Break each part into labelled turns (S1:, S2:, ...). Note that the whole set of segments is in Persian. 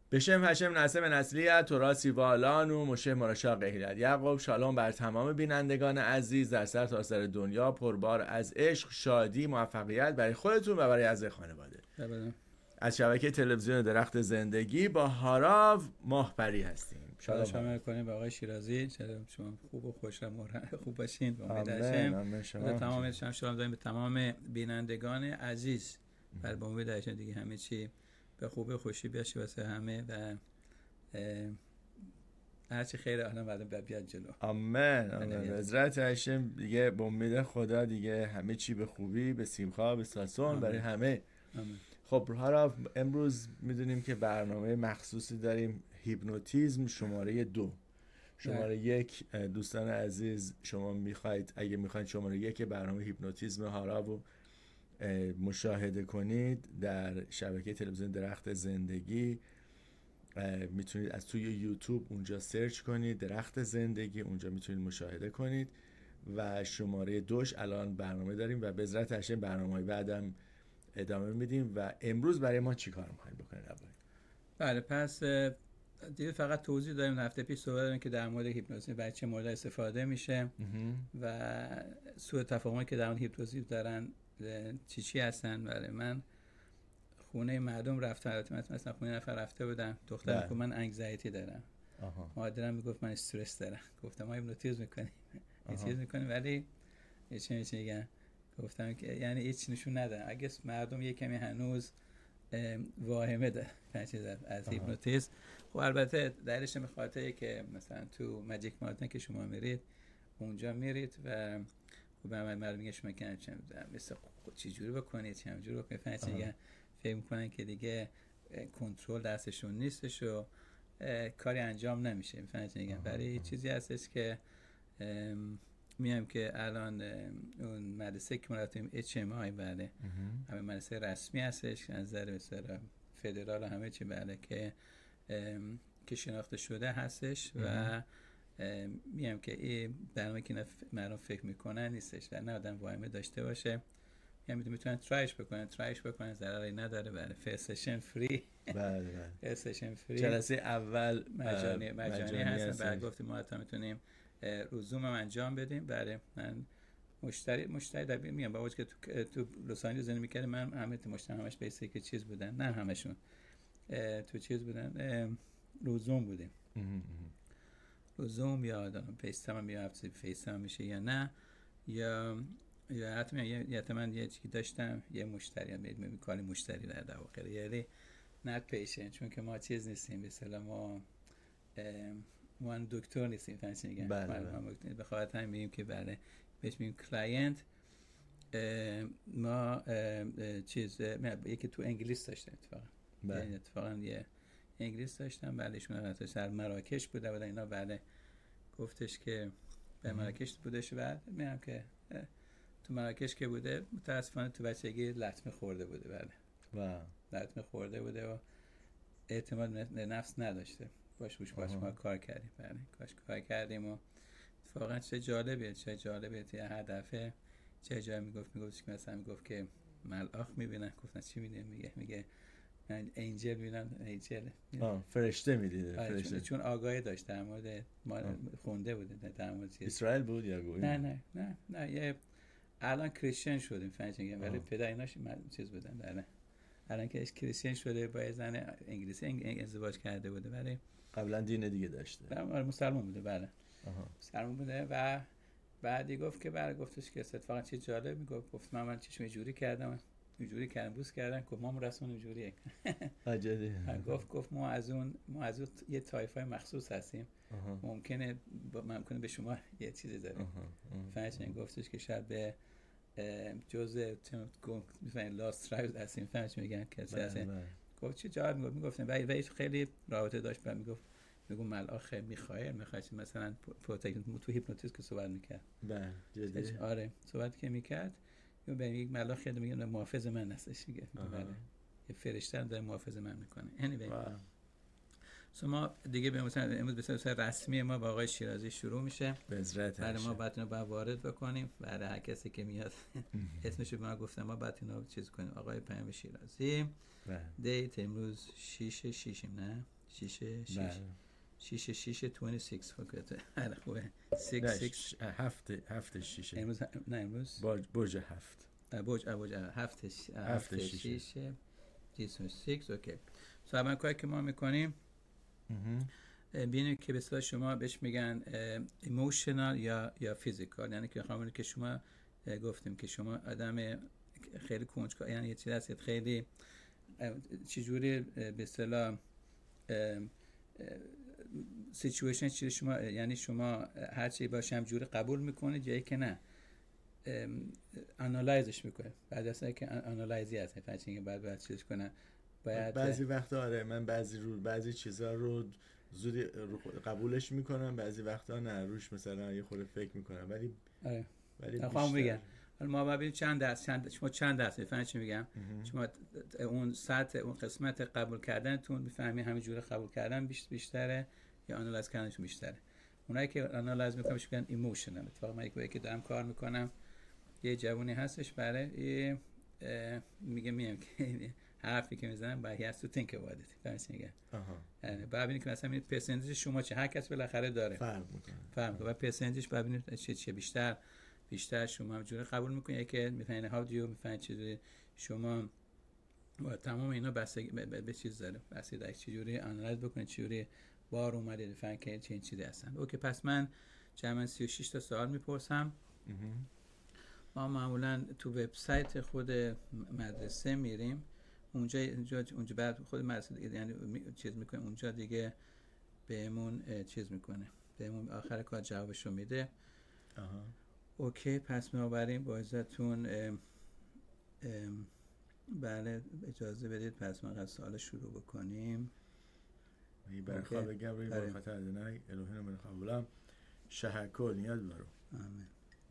S1: בשم هشم نسم نسلیت تراسی والان و مشه مرشا قهیلت یعقوب شالوم بر تمام بینندگان عزیز در سر تا سر دنیا، پربار از عشق، شادی، موفقیت برای خودتون و برای اعضای خانواده. از شبکه تلویزیون درخت زندگی با هاراو ماهپری هستیم.
S2: شما میکنیم به آقای شیرازی. شما خوب و خوش و خوب باشین. امید هستم تمام شما داریم به تمام بینندگان عزیز. بر امید هستم دیگه همه چی به خوبی خوشی باشه واسه همه و هرچی خیر الان بعد بیاد جلو.
S1: آمین آمین. عزت هاشم دیگه به امید خدا دیگه همه چی به خوبی، به سیمخا، به ساسون برای همه.
S2: آمین.
S1: خب حالا امروز میدونیم که برنامه مخصوصی داریم، هیپنوتیزم شماره 2. شماره 1 دوستان عزیز شما میخواید اگه میخواید شماره 1 برنامه هیپنوتیزم هاراو مشاهده کنید در شبکه تلویزیون درخت زندگی، میتونید از توی یوتیوب اونجا سرچ کنید درخت زندگی، اونجا میتونید مشاهده کنید. و شماره 2 الان برنامه داریم و به عزت هاشم برنامه‌های بعدم ادامه میدیم. و امروز برای ما چی کار میخواید بکنید؟
S2: بله پس دیگه فقط توضیح داریم. هفته پیش صحبت داریم که در مورد هیپنوتیزم برای چه مورد استفاده میشه و سوء تفاهمی که در مورد هیپنوتیزم دارن چی هستن. بله من خونه مردم رفتم، مثلا خونه نفر رفته بودم، دخترم گفت من انگزایتی دارم، مادرم میگفت من استرس دارم. گفتم ما هیپنوتیزم میکنیم ولی چه میگن، گفتم که یعنی هیچ نشون نده. اگه مردم یه کمی هنوز واهمه داره از هیپنوتیزم، خب البته دلیلش به خاطره که مثلا تو ماجیک مارتن که شما میرید اونجا میرید و خب مردم میگه شما که مثلا چه جوری بکنید چه جوری بکنید، فکر میکنن که دیگه کنترل دستشون نیستش و کاری انجام نمیشه. میگن برای چیزی هستش که میام که الان اون مدرسه که ما رفتیم HMI، بله همه مدرسه رسمی هستش از نظر مثلا فدرال همه چی، بله که شناخته شده هستش و میام که این برنامه که مردم فکر میکنن نیستش و نه آدم واهمه داشته باشه. میتونن ترایش بکنن ضرری نداره. بله فرستشن فری.
S1: بله
S2: فرستشن فری.
S1: جلسه اول
S2: مجانی هست. بعد گفتیم ما تا میتونیم روزوم هم انجام بدیم. برای من مشتری در میام با وجه که تو لس آنجلس زندگی می‌کردم، من همش بیسیک که چیز بودن، نه همشون تو چیز بودن، روزوم بودیم. روزوم یا آدم فیستایم یا فیستایم میشه یا نه، یا حتما یه چیزی داشتم یه مشتری هم می‌کالی مشتری در واقع، یعنی نه پیشنت، چون که ما چیز نیستیم به اصطلاح ما دکتر نیستیم. فهمیدین میگم بله. به خاطر همین میگیم که بله بهش میگیم کلاینت. ما چیز یکی تو انگلیس داشتم اتفاقا یه انگلیس داشتم، بله ایشون در مراکش بوده اینا، بله گفتش که به مراکش بودش. بعد میگم که تو مراکش که بوده متاسفانه تو بچگی لطمه خورده بوده. بله لطمه خورده بوده و اعتماد به نفس نداشته. باش ما کار کردیم. بله کار کردیم و اتفاقا چه جالبه هر دفعه چه جایی میگفت که مثلا میگفت که ملاک میبینن. گفتن چی میبینه؟ میگه من انجل میبینم. انجل
S1: فرشته میدیده. فرشته
S2: چون آگاهی داشت در مورد ما خونده بوده در مورد
S1: اسرائیل بود یا گویی؟
S2: نه یه الان کریستین شدیم فهمیدین، ولی پدر ایناش چیز بودن. بله الان که کریستین شده با زن انگلیسی ازدواج کرده بوده، ولی
S1: قبلا دین دیگه داشته.
S2: مسلمان بوده. بله مسلمان بوده. و بعدی گفت که گفتش که اتفاقا چه جالب، گفت من چشم اینجوری کردم بوس کردن. گفت ما رسمون اینجوریه.
S1: عجیبه.
S2: گفت ما از اون یه طایفه مخصوص هستیم. ممکنه به شما یه چیزی داره. فهمیدین؟ گفتش که شاید به جزء میفهمین لاست ترایبز هستیم. فهمیدین میگن کسی هستین. گفت چه جالب. میگفتن ولی خیلی رابطه داشت. میگم ملاخ میخائیل مثلا پروتکشن تو هیپنوتیزم که صحبت میکرد.
S1: بله جدی.
S2: آره صحبت که میکرد به یک ملاخ میگه محافظ من هستش دیگه. بله یه فرشته داره محافظ من میکنه. ما دیگه به مثلا امروز به صورت رسمی ما با آقای شیرازی شروع میشه.
S1: به عزت
S2: بعد ما بعد اینو وارد بکنیم. بعد هر کسی که میاد اسمش رو ما گفتم ما بعد اینو چیز کنیم. آقای پیام شیرازی. دیت امروز 6 نه شیشه 6
S1: بله.
S2: شیشه 26 فکرته. خوبه. 6
S1: هفت شیشه.
S2: امروز نه امروز
S1: برج 7.
S2: برج 7 شیشه 26. اوکی. اول کاری که ما میکنیم ببینیم که به اصطلاح شما بهش میگن ایموشنال یا فیزیکال، یعنی که همونی که شما گفتیم که شما آدم خیلی کنجکاو، یعنی یه چیزی هست خیلی چجوری به اصطلاح سیچویشن چیزی شما، یعنی شما هر چی باشه همجوری قبول میکنید یا که نه آنالایزش میکنه. بعد از اینکه آنالایزی هست فهمیدین بعد چیزش کنه باید
S1: بعضی وقتا آره من بعضی چیزا رو زودی قبولش میکنم، بعضی وقتا نه، روش مثلا یه خورده فکر میکنم، ولی
S2: آره.
S1: ولی
S2: خواهم بگم حالا ما ببینیم شما چند درصد فهمید چی میگم. شما اون سطح اون قسمت قبول کردنتون میفهمی همینجوری قبول کردن بیشتره یا آنالایز کردنتون بیشتره. اونایی که آنالایز میکنن بهش میگن ایموشنال. اتفاقا من یکی دارم کار میکنم، یه جوونی هستش برای میگم که حرفی که میزنم باید هست تو تینک about it. فهمیدی میگم ببینید که مثلا پرسنتیج شما چه، هر کس بالاخره داره فرق میکنه و پرسنتیج ببینید چه بیشتر شما همجوری قبول میکنید که میفهمید هاو دیو میفهمید چیزی شما با تمام اینا بستگی به چیز داره، بستگی داره چجوری آنالایز بکنید، چجوری بار اومده بفهمید که چه چیزی هستن. اوکی، پس من جمعاً 36 تا سوال میپرسم. ما معمولا تو وبسایت خود مدرسه میریم، اونجا بعد خود مدرسه دیگه یعنی چیز میکنه، اونجا دیگه بهمون چیز میکنه، بهمون آخر کار جوابشو میده. اوکی، پس ما بریم با اجازهتون بله اجازه بدید پس ما سوال شروع بکنیم.
S1: برای خواب گبری با خاطر ادنای الوهین من خوابولم شهکل نیاد برو.
S2: آمین.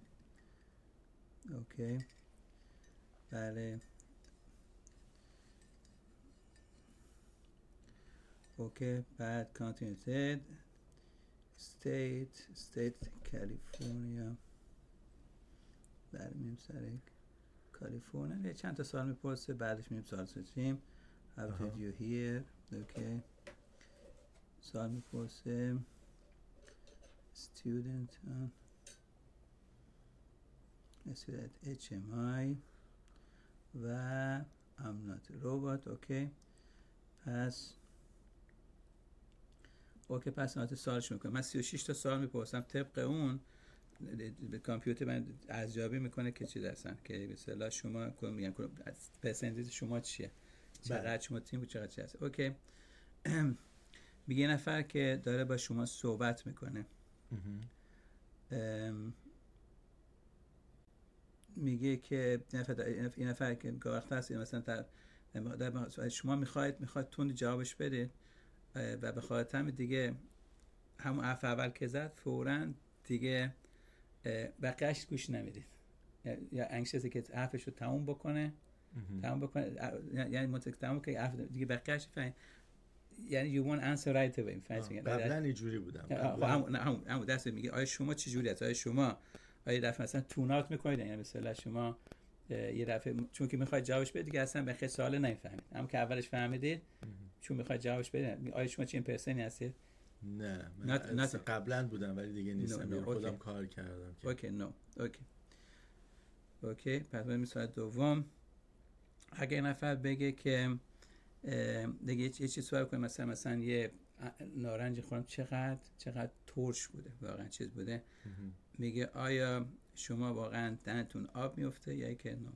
S2: اوکی بله اوکی بعد continue state California بعد میریم سر کالیفرنیا، چند تا سوال میپرسه، بعدش میریم سوال سوچیم how did you hear. اوکی سوال میپرسه student HMI و I'm not a robot. اوکی پس من سوالش میکنم. من 36 تا سوال میپرسم، طبق اون به کامپیوتر من ارزیابی میکنه که چی هستن، که به اصطلاح شما میگن پرسنتیج شما چیه، چقدر شما تیم بود، چقدر چی هست. اوکی میگه نفر که داره با شما صحبت میکنه میگه که این نفر که وقت هست مثلا شما میخواید تون جوابش بده و به خاطر همین دیگه همون حرف اول که زد فوراً دیگه بقیه‌اش گوش نمیدید یا انگشتی که حرفش رو تموم بکنه یعنی تموم که حرف دیگه بقیه‌اش فهم، یعنی you want answer right away.
S1: قبلا اینجوری بودم
S2: همون دست میگه آیا شما چه جوری هست، آیا شما یه دفعه مثلا تون اوت میکنید، یعنی مثلا شما یه دفعه چون که میخواید جوابش بدید دیگه اصلا به خیلی سوال نمیفهمید، اما که اولش فهمیدید چون میخواید جوابش بدید آیا شما چه این پرسنی هستید.
S1: نه من قبلا بودم ولی دیگه نیستم، خودم کار کردم.
S2: اوکی پس بریم سوال دوم. اگه نفر بگه که دیگه یه چیز سوال کنه مثلا یه نارنج خورم چقدر ترش بوده، واقعا چیز بوده، میگه آیا شما واقعا دهنتون آب میفته یا که نه،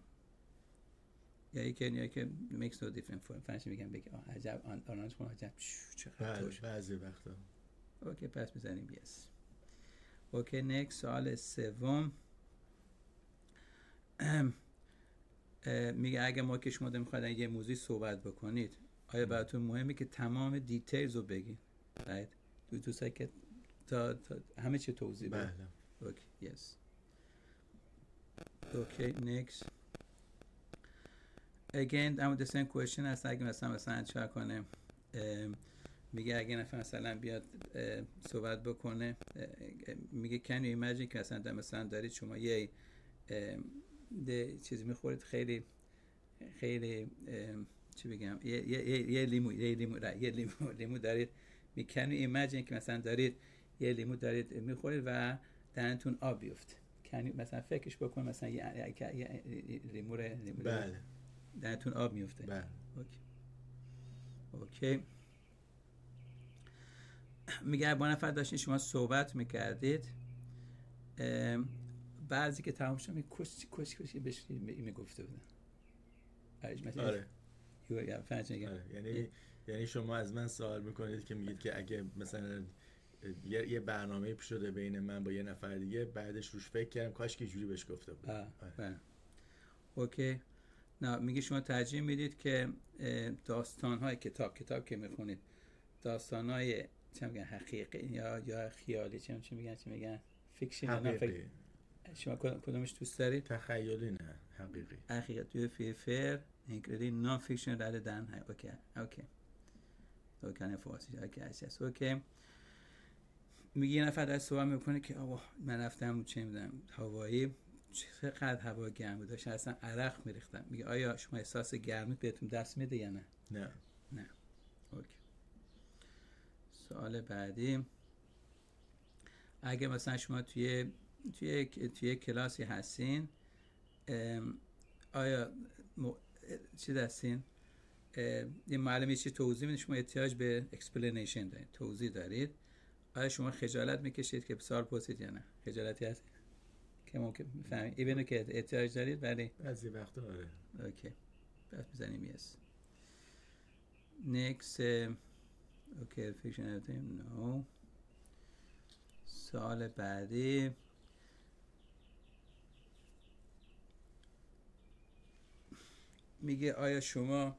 S2: یا که makes no difference for فرنش میگن بگه عجب نارنج خورم عجب چقدر ترش
S1: بعضی وقتا.
S2: اوکی پس میزنیم yes. اوکی next سوال سوم. میگه اگه ما که شما میخواید یه موضوع صحبت بکنید آیا براتون مهمه که تمام دیتیلز رو بگید؟ right دوست که تا همه چی توضیح بده.
S1: بله.
S2: اوکی yes. اوکی next again the same question هست. اگه مثلا چه کنه میگه اگه نفر مثلا بیاد صحبت بکنه میگه can you imagine که مثلا دارید شما یه چیزی میخورید خیلی چی بگم، یه لیمو دارید، can you imagine که مثلا دارید یه لیمو دارید میخورید و دهنتون آب بیفته. مثلا فکرش بکن مثلا یه لیمو
S1: بله
S2: دهنتون آب میفته.
S1: بله
S2: اوکی. میگه با نفر داشتین شما صحبت میکردید، بعضی که تمام شد کشی بهش میگفته بودن.
S1: آره.
S2: آره.
S1: یعنی شما از من سوال میکنید که میگید که اگه مثلا یه برنامه پیش شده بین من با یه نفر دیگه، بعدش روش فکر کردم کاش که جوری بهش گفته بودم.
S2: اوکی. نه میگه شما ترجیح میدید که داستان‌های کتاب که میخونید، داستان‌های چه میگن حقیقی یا خیالی، چه میگن فیکشن یا نه، شما کدومش دوست دارید؟
S1: تخیلی نه حقیقی.
S2: Do you prefer including non-fiction rather than okay. اوکی. میگه یه نفر داره صحبت میکنه که من رفتم چه میدونم هوایی، چقدر هوا گرم بود، داشتم اصلا عرق میریختم. میگه آیا شما احساس گرمی بهتون دست میده یا نه؟ نه. اوکی. سوال بعدی، اگه مثلا شما توی کلاسی هستین، آیا چی دستین؟ یه معلمی چی توضیح میده، شما احتیاج به explanation دارید، توضیح دارید، آیا شما خجالت میکشید که سوال پرسید یا نه؟ خجالتی هست که ممکن بفهمید ایونو که احتیاج دارید، ولی
S1: بعضی وقتا آره.
S2: اوکی. پس میزنیم yes. next okay fiction everything no. سوال بعدی، میگه آیا شما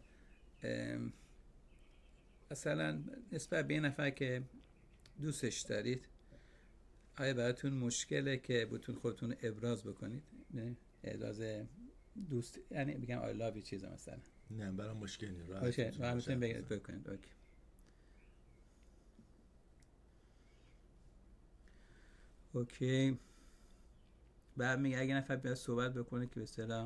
S2: مثلا نسبت به این نفر که دوستش دارید، آیا براتون مشکله که بتون خودتون ابراز بکنید؟ ابراز دوست، یعنی بگم I love you چیزا مثلا.
S1: نه برام مشکل نیست، راحت
S2: میتونید بکنید. اوکی. بعد میگه اگه نفر بیاد صحبت بکنه که به اصطلاح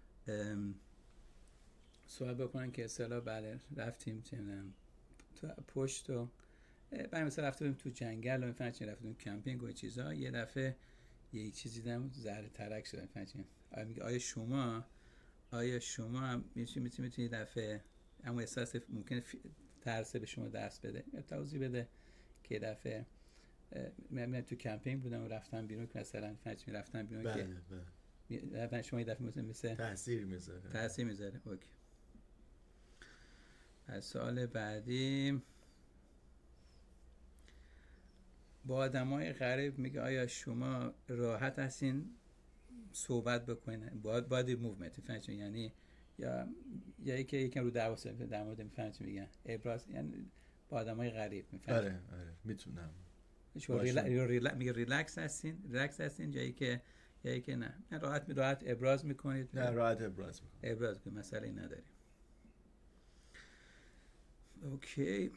S2: صحبت بکنن که اصطلاح بله رفتیم چه میدونم تو پشت و بعد مثلا رفتیم تو جنگل و مثلا رفتیم کمپینگ و چیزا، یه دفعه یه چیزی دیدم ذره ترک شد. میگه آیا شما میتونید یه دفعه اما احساس ممکنه ترس به شما دست بده یا توضیح بده که دفعه من تو کمپینگ بودم و رفتم بیرون که مثلا رفتم بیرون که شما یه دفعه مثل تاثیر میذاره. اوکی. از سوال بعدی، با آدمای غریب میگه آیا شما راحت هستین صحبت بکنین بادی موومنت، یعنی یا یکم رو در مورد میگن ابراز، یعنی با آدمای غریب
S1: آره میتونم.
S2: شما میگه ریلکس هستین جایی که نه راحت ابراز میکنید؟
S1: نه راحت ابراز
S2: که مسئله نداریم. اوکی.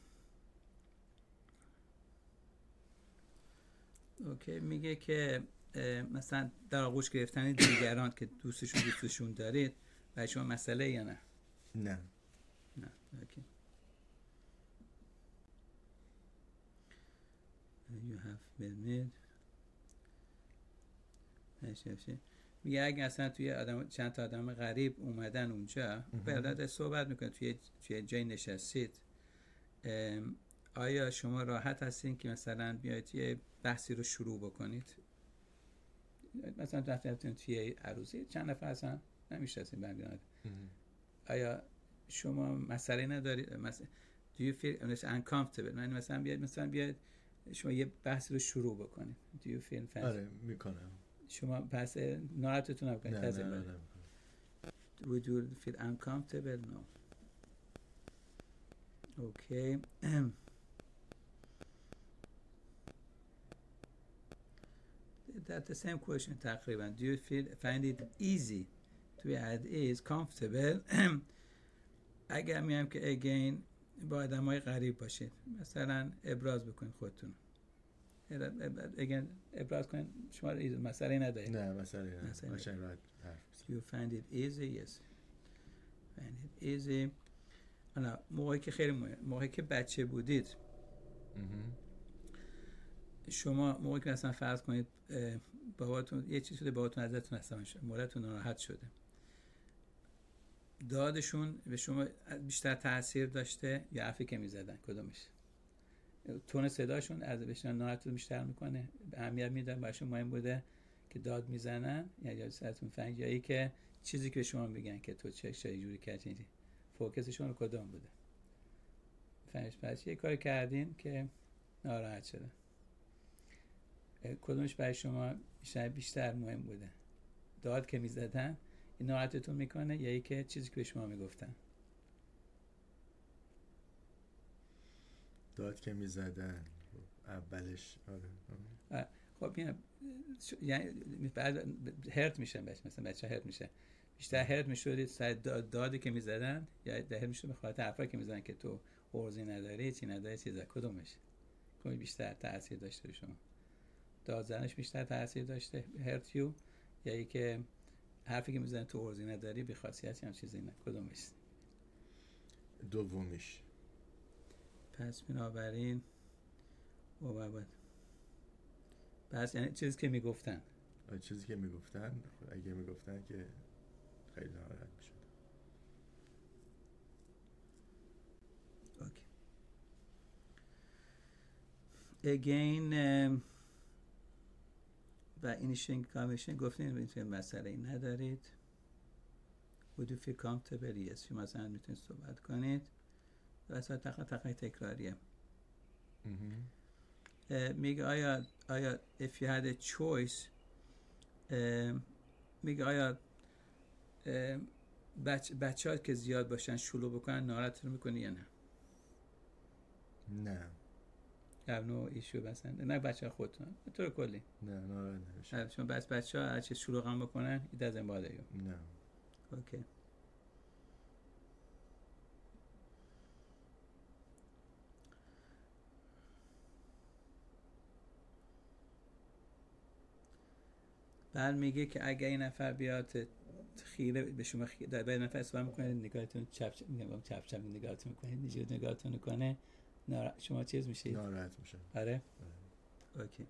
S2: میگه که مثلا در آغوش گرفتن دیگران که دوستشون دارید و شما مسئله یا نه؟
S1: نه.
S2: اوکی. You have been میگه اگه اصلا چند تا آدم غریب اومدن اونجا بعد صحبت میکنه توی جای نشستید، آیا شما راحت هستین که مثلا بیاید یه بحثی رو شروع بکنید؟ مثلا رفتین توی عروسی چند نفر اصلا نمیشناسین برمیاد، آیا شما مسئله ندارید؟ Do you feel uncomfortable؟ یعنی مثلا بیاید شما یه بحثی رو شروع بکنید. Do you feel
S1: آره میکنم.
S2: شما پس ناراحتتون نکنید.
S1: نه.
S2: Would you feel uncomfortable? No. Okay. That's the same question تقریبا. Do you find it easy to be at ease, comfortable? اگر میگم که again با آدمای غریب باشید، مثلا ابراز بکنید خودتون. اگر ابراز کنید شما مسئله ندارید.
S1: نه مسئله نداره.
S2: You find it easy? Yes. Find it easy. نه موقعی که خیلی مهم، موقعی که بچه بودید شما موقعی که مثلا فرض کنید باباتون یه چیزی شده، باباتون ازتون عصبانی شده، مادرتون ناراحت شده، دادشون به شما بیشتر تاثیر داشته یا حرفی که میزدن؟ کدومش؟ تون صداشون از بهشون ناراحتتون بیشتر میکنه، اهمیت میدن براشون مهم بوده که داد میزنن یا سرتون فنگ، یا ای که چیزی که شما میگن که تو چه جوری کردی؟ فوکسشون رو کدوم بوده؟ فهمش؟ پس یه کاری کردین که ناراحت شده، کدومش برای شما بیشتر مهم بوده؟ داد که میزدن این ناراحتتون میکنه یا ای که چیزی که به شما میگفتن؟
S1: داد که میزدن اولش. آره.
S2: خب یعنی بعد هرت میشن مثلا بچه هرت میشه، بیشتر هرت میشدید سر دادی که میزدن یا هرت میشد به خاطر حرفایی که میزدن که تو ارزی نداری، چی نداری، چیزا؟ کدومش بیشتر تاثیر داشته به شما؟ داد زدنش بیشتر تاثیر داشته هرت یو یا ای که حرفی که میزنن تو ارزی نداری، بی خاصیتی هم چیزی نه؟ کدومش؟
S1: دومیش.
S2: پس بنابراین پس یعنی چیزی که میگفتن،
S1: چیزی که میگفتن، اگه میگفتن که خیلی ناراحت میشد.
S2: اوکی. Again و initiating conversation گفتین این مسئله ای ندارید. Would you feel comfortable? Yes. شما مثلا میتونید صحبت کنید. واسه تکراریه. میگه آیا if you had a choice میگه آیا بچه ها که زیاد باشن شلوغ بکنن ناراحت رو میکنی یا نه؟
S1: نه.
S2: have no issue مثلا؟ نه بچه ها خودتون به طور کلی؟
S1: نه ناراحت نمیشه.
S2: چون بچه ها هر چیز شلوغ هم بکنن it doesn't bother you؟
S1: نه.
S2: اوکی. بعد میگه که اگه این نفر بیاد خیره به شما در بعد نفر اسوار میکنه، نگاهتون چپ نگاهتون میکنه، نگاهتون کنه، شما چیز میشید؟
S1: ناراحت میشه.
S2: آره؟ اوکی.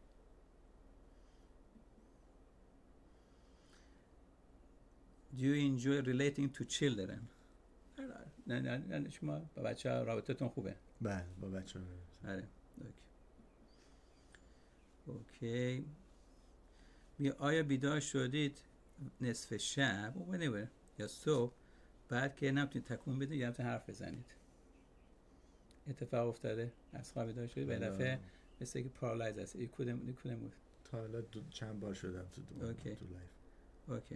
S2: Do you enjoy relating to children؟ نه شما با بچه ها رابطتون خوبه؟
S1: بله با بچه ها.
S2: آره. اوکی. آیا بیدار شدید نصف شب و whenever یا صبح بعد که نمیتونید تکون بدید یا نمیتونید حرف بزنید؟ اتفاق افتاده از خواب بیدار شدید به دفعه مثل که پارالایز هست you couldn't move؟
S1: تا حالا چند بار شدم تو لایف.
S2: اوکی.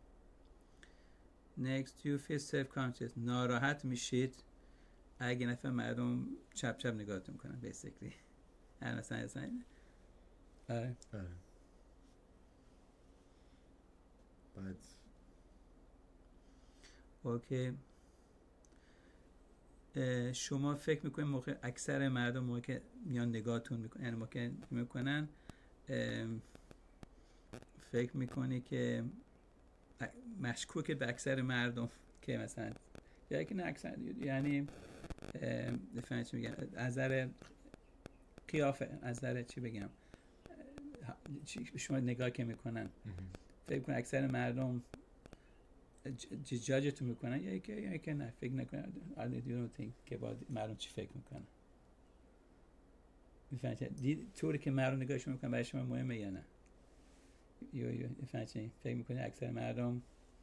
S2: Next you feel self-conscious. ناراحت میشید اگه نفر مردم چپ نگاهتون کنن basically. اصلا آره.
S1: بعد
S2: اوکی. شما فکر میکنید موقع اکثر مردم موقع که میان نگاهتون میکنن، یعنی موقع میکنن فکر میکنی که مشکوک به اکثر مردم که مثلا یا که نه اکثر، یعنی دفعه چی میگم، از نظر قیافه، از نظر چی بگم، شما نگاه که میکنن فکر کنن اکثر مردم جاجتون میکنن یا که نه فکر نکنن که باید مردم چی فکر میکنن؟ میفهمید طوری که مردم نگاهشون میکنن برای شما مهمه یا نه؟ میفهمید فکر میکنید اکثر مردم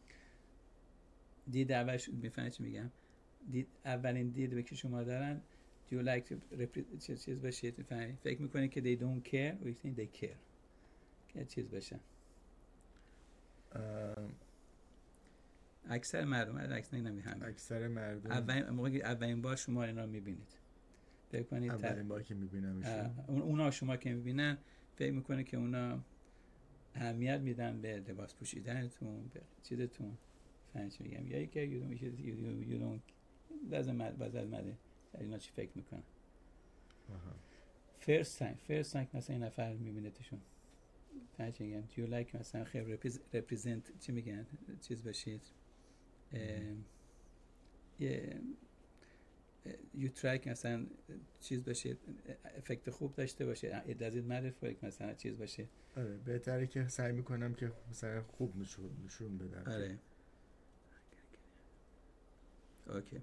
S2: دید اولش، میفهمید چی میگم، دید اولین دید که شما دارن do you like to چیز باشید؟ میفهمید فکر میکنید که they don't care or you think they care که چیز باشن؟ اکثر مردم
S1: اکثر مردم
S2: اولین بار شما اینا میبینید فکر کنید
S1: اولین بار که میبینمشون
S2: اونا شما که میبینن فکر میکنه که اونا اهمیت میدن به لباس پوشیدنتون، به چیزتون، فهمید چی میگم، یا اینکه you don't doesn't matter اینا چی فکر میکنن. first time مثلا این نفر میبینیدشون فهمید چی میگم do you like مثلا خیلی represent چی میگن چیز باشید، یو ترک مثلا چیز باشه، افکت خوب داشته باشه، it doesn't matter for مثلا چیز باشه.
S1: آره بهتره که سعی میکنم که مثلا خوب نشون بدم.
S2: آره اوکی.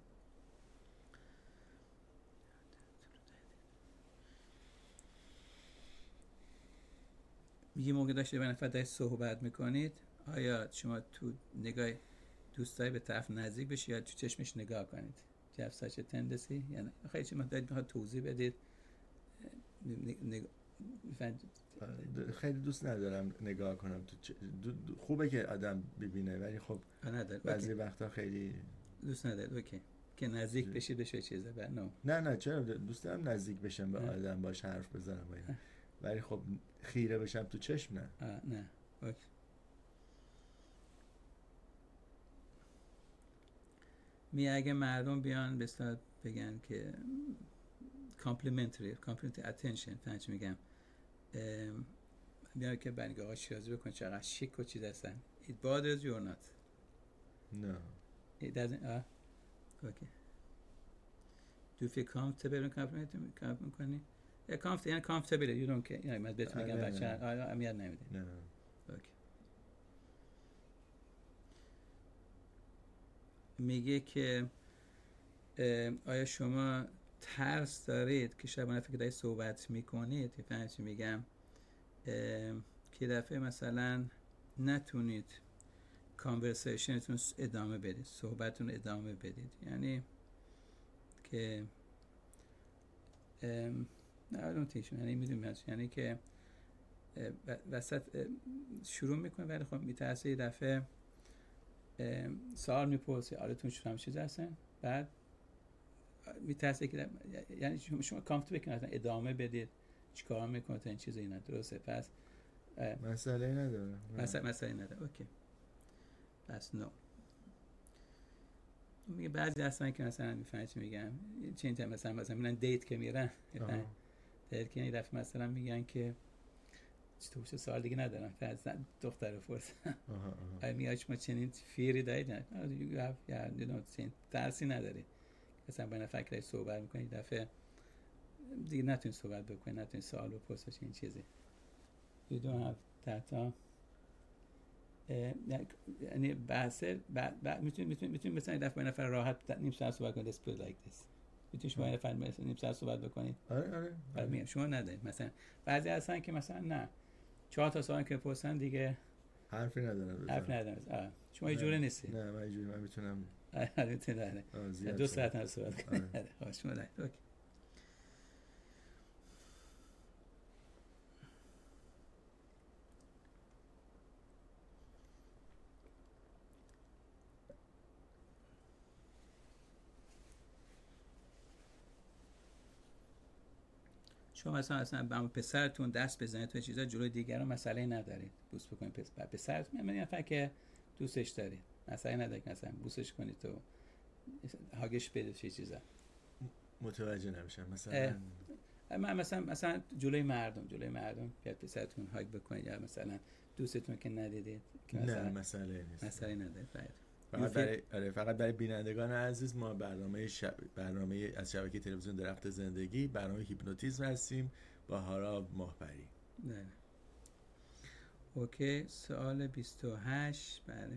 S2: میگه موقع داشته به نفر داشت صحبت میکنید، آیا شما تو نگاه دوست داری به طرف نزدیک بشی یا تو چشمش نگاه کنید؟ Do you have such a tendency؟ یعنی خیلی چی میخواد توضیح بدید؟
S1: خیلی دوست ندارم نگاه کنم تو خوبه که آدم ببینه ولی خب بعضی وقتا خیلی
S2: دوست نداره. اوکی که نزدیک بشید بشه چیزه
S1: نه چرا دوست دارم نزدیک بشم به آدم باش حرف بزنم ولی خب خیره بشم تو چشم نه.
S2: نه اوکی. اگه مردم بیان به اصطلاح بگن که complimentary attention فهمت میگم، بیان که بنگ آقا شیرازی بکن چقدر شیک و چیز هستن. It bothers you or not؟
S1: No.
S2: It doesn't. Okay. Do you feel comfortable when compliment میکنی؟ یعنی comfortable you don't care. یعنی من بهت میگم بچه امیت نمیده.
S1: نه.
S2: اوکی. میگه که آیا شما ترس دارید که شبانه فکر دارید صحبت میکنید، فهمید چی میگم، که دفعه مثلا نتونید کانورسیشنتون ادامه بدید، صحبتتون ادامه بدید، یعنی که نه یعنی میدونم یعنی که وسط شروع میکنه ولی خب میترسه یه دفعه سوال میپرسه آرتون شما چیز هستن، بعد میترسه که یعنی شما کامفورت بکنید ادامه بدید چیکار میکنه تا این چیز اینا درسته. پس
S1: مسئله نداره.
S2: مسئله نداره. اوکی. پس نو. میگه بعضی هستن که مثلا میفهمن چی میگم، چند تا مثلا میرن دیت که میرن دیت که این دفعه مثلا میگن که تو چه سوال دیگه ندارم فقط دختر فرصت میگه شما چنین فیری دارید نه یا ترسی نداری مثلا با فکر صحبت میکنید دفعه دیگه نتونید صحبت بکنید، نتونید سوال بپرسید این چیزی you don't have data. یعنی بحثه میتونید مثلا دفعه نفر راحت نیم ساعت صحبت کنید display like this، میتونید با نفر مثلا نیم ساعت صحبت بکنید. آره شما ندارید. مثلا بعضی هستن که مثلا نه 4 تا سوال که پرسن دیگه
S1: حرفی ندارم.
S2: شما یه جوری نیستی.
S1: نه من یه جوری من میتونم
S2: 2 ساعت هم صحبت کنید. شما نه. اوکی. شما مثلا با پسرتون دست بزنید تو چیزا جلوی دیگران مسئله ندارید بوس بکنید پسرتون من فکر که دوستش دارید مسئله ندارید مثلا بوسش کنید تو هاگش بدید چه چیزا متوجه نمیشم. مثلا من مثلا جلوی مردم بیاد پسرتون هاگ بکنید یا مثلا دوستتون که ندیدید که مثلا
S1: نه مسئله نیست، مسئله
S2: نداره.
S1: فقط برای بینندگان عزیز ما برنامه از شبکه تلویزیون درخت زندگی برنامه هیپنوتیزم هستیم با هارا ماهپری.
S2: نه اوکی. سوال 28. بله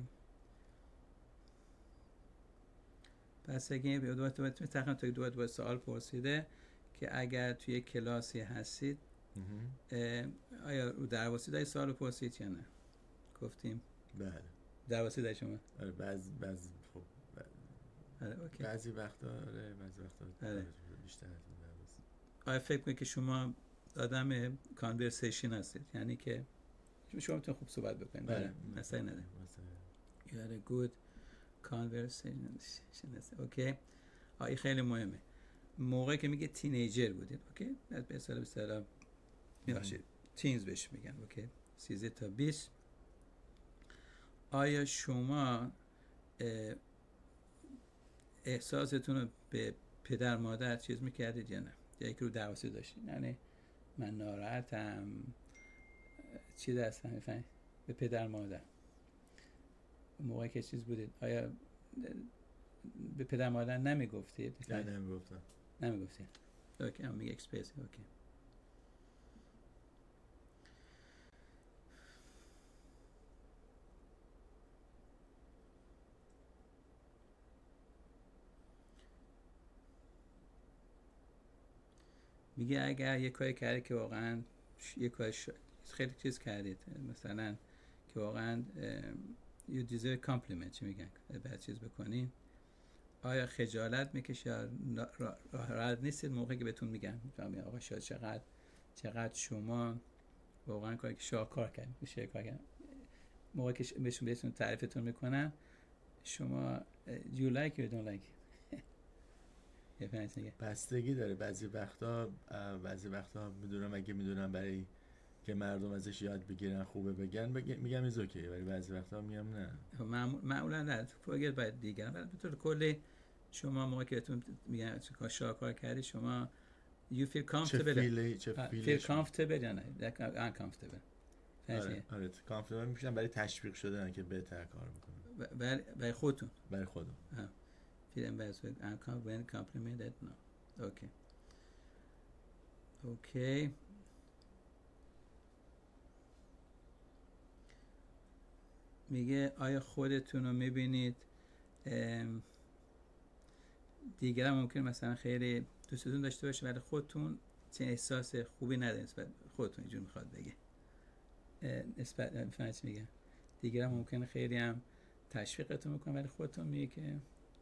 S2: پس اگه دو سوال پرسیده که اگر توی کلاسی هستید آیا رو درواسی داری سوال پرسید یا نه؟ گفتیم
S1: بله
S2: درواسی داری شما؟
S1: آره بعضی خب
S2: اوکی.
S1: بعضی وقتا بیشتر از درواسی.
S2: آیا فکر کنید که شما آدم کانورسیشن هستید، یعنی که شما میتونید خوب صحبت بکنید؟ بله مسئله نداره. You had a good conversation. اوکی. این خیلی مهمه. موقعی که میگه تینیجر بودید، اوکی، به اصطلاح میباشید تینز بهش میگن، اوکی، 13 تا 20. آیا شما احساستون رو به پدر مادر چیز میکردید یا نه؟ یا یکی رو درواسی داشتید، یعنی من ناراحتم چی هستم میفهمید به پدر مادر موقعی که چیز بودید آیا به پدر مادر نمیگفتید؟
S1: نه نمیگفتم.
S2: نمیگفتید. اوکی، هم میگه اکسپرس. اوکی. میگه اگر یه کاری کردی که واقعا یه کار خیلی چیز کردید، مثلا که واقعا you deserve compliment، چی میگن، بعد چیز بکنین، آیا خجالت میکشه یا راحت نیستید موقعی که بهتون میگن آقا شاید چقدر شما واقعا کاری که شاهکار کردید، میشه کار کردید، موقعی که بهتون تعریفتون میکنن شما you like or don't like
S1: بستگی داره. بعضی وقتا میدونم اگه میدونم برای که مردم ازش یاد بگیرن خوبه بگن میگم ایز اوکی، ولی بعضی وقتا میگم نه.
S2: معمولا نه، فوقیت باید دیگران، ولی به طور کلی شما موقعی که بهتون میگن کار کردی شما you feel comfortable feel comfortable یا نه uncomfortable.
S1: آره comfortable میشن برای تشویق شدن که بهتر کار میکنن.
S2: برای خودتون.
S1: برای خودم.
S2: feel embarrassed when complimented. No. Okay. میگه آیا خودتون رو میبینید دیگران ممکن مثلا خیلی دوستتون داشته باشه ولی خودتون چه احساس خوبی ندارید نسبت خودتون، اینجور میخواد بگه نسبت فرض میگه دیگران ممکن خیلی هم تشویقتون میکنن ولی خودتون میگه که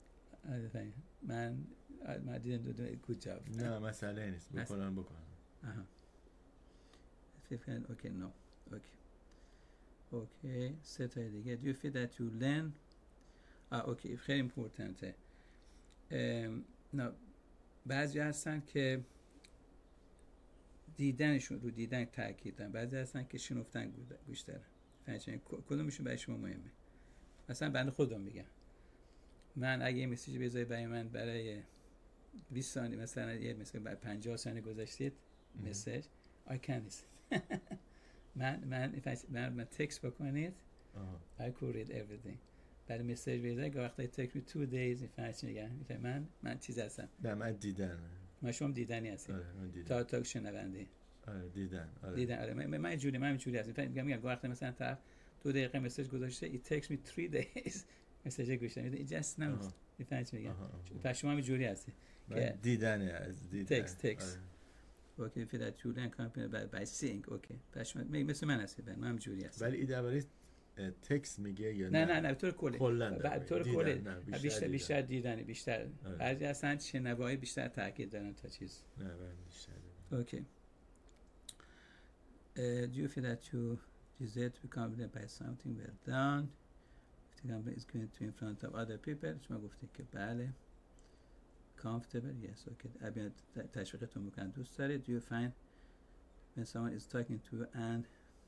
S2: من دیدم good job.
S1: نه مسئله نیست، بکنن.
S2: اوکی نو اوکی. سه تا دیگه. Do you feel that you learn اوکی خیلی ایمپورتنته. بعضی هستن که دیدنشون رو دیدن تاکید دارن، بعضی هستن که شنفتن گوش دارن. کدومشون برای شما مهمه؟ مثلا بنده خودم میگم من اگه یه مسیج بذاری برای من برای 20 ثانیه مثلا یه مثلا برای 50 ثانیه گذاشتید مسیج I can't listen. من تکست بکنید I could read everything. برای مسیج بذاری که وقتی تکست 2 days میفهمید میگم من چیز هستم.
S1: نه من دیدن.
S2: ما شما دیدنی هستید. تا شنونده.
S1: دیدن.
S2: آره من اینجوری هستم. میگم وقتی مثلا طرف 2 دقیقه مسیج گذاشته it takes me 3 days مسیج گوش نمیده. It just knows. میفهمید میگم. پس شما اینجوری هستید.
S1: که دیدنه از دیدن.
S2: تکست. اوکی فیل that you learn company by seeing. اوکی. پس شما مثل من هستید. من اینجوری هستم.
S1: ولی درباره تکست میگه یا
S2: نه به طور کلی. به طور کلی بیشتر دیدنی بیشتر. بعضی اصلا شنوایی بیشتر تاکید دارن تا چیز.
S1: نه بیشتر.
S2: اوکی. Do you feel that you deserve to be complimented by something well done? If the compliment is given to in front of other people. شما گفتید که بله. Comfortable. Yes. Okay. ابیان تشویقتون میکنن دوست دارید. Do you find when someone is talking to you and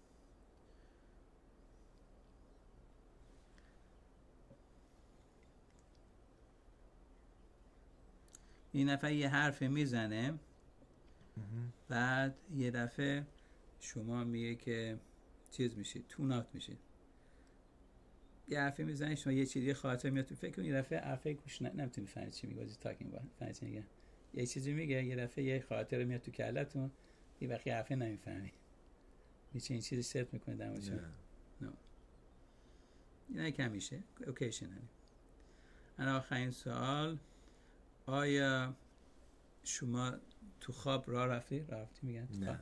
S2: این دفعه یه حرف میزنه بعد یه دفعه شما میگه که چیز میشید تونات میشید، یه حرفی میزنه شما یه چیزی خاطر میاد تو فکر کنید، یه دفعه حرفی گوش نمیتونی فهمید چی میگه تاکینگ با فهمید میگه یه چیزی میگه یه دفعه یه خاطر میاد تو کلتون یه وقتی حرفی نمیفهمی میشه این چیزی سرچ میکنید در موردش. نه اینا کم میشه اوکیشنالی. انا آخرین سوال، آیا شما تو خواب راه رفتی میگن؟
S1: نه.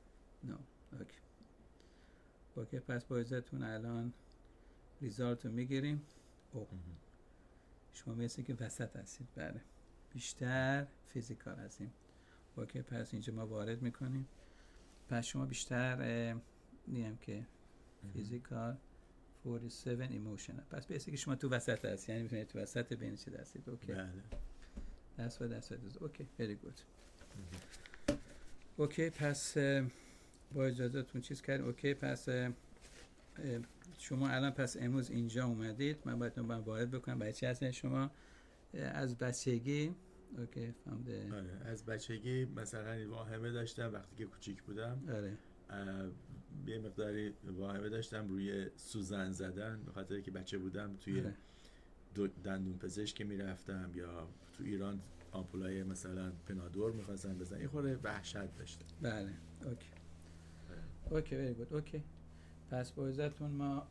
S2: اوکی پس با اجازهتون الان ریزالت رو میگیریم. شما مثل که وسط هستید. بله بیشتر فیزیکال هستیم. اوکی پس اینجا ما وارد میکنیم. پس شما بیشتر میگم که فیزیکال 47 ایموشنال. پس بیسه که شما تو وسط هستید، یعنی میتونید تو وسط بین چه هستید. اوکی
S1: بله.
S2: That's what. Okay, very good. اوکی پس با اجازهتون چیز کردیم. اوکی پس شما الان پس امروز اینجا اومدید، من باید وارد بکنم بچه هستین شما از بچگی. اوکی فهمده.
S1: از بچگی مثلا واهمه داشتم وقتی که کوچیک بودم.
S2: آره.
S1: یه مقداری واهمه داشتم روی سوزن زدن به خاطر که بچه بودم توی دندون پزشکی میرفتم یا تو ایران آمپولای مثلا پنادور میخواستن بزنن، یه خورده وحشت داشته.
S2: بله اوکی اوکی very good اوکی. پس با عزتون ما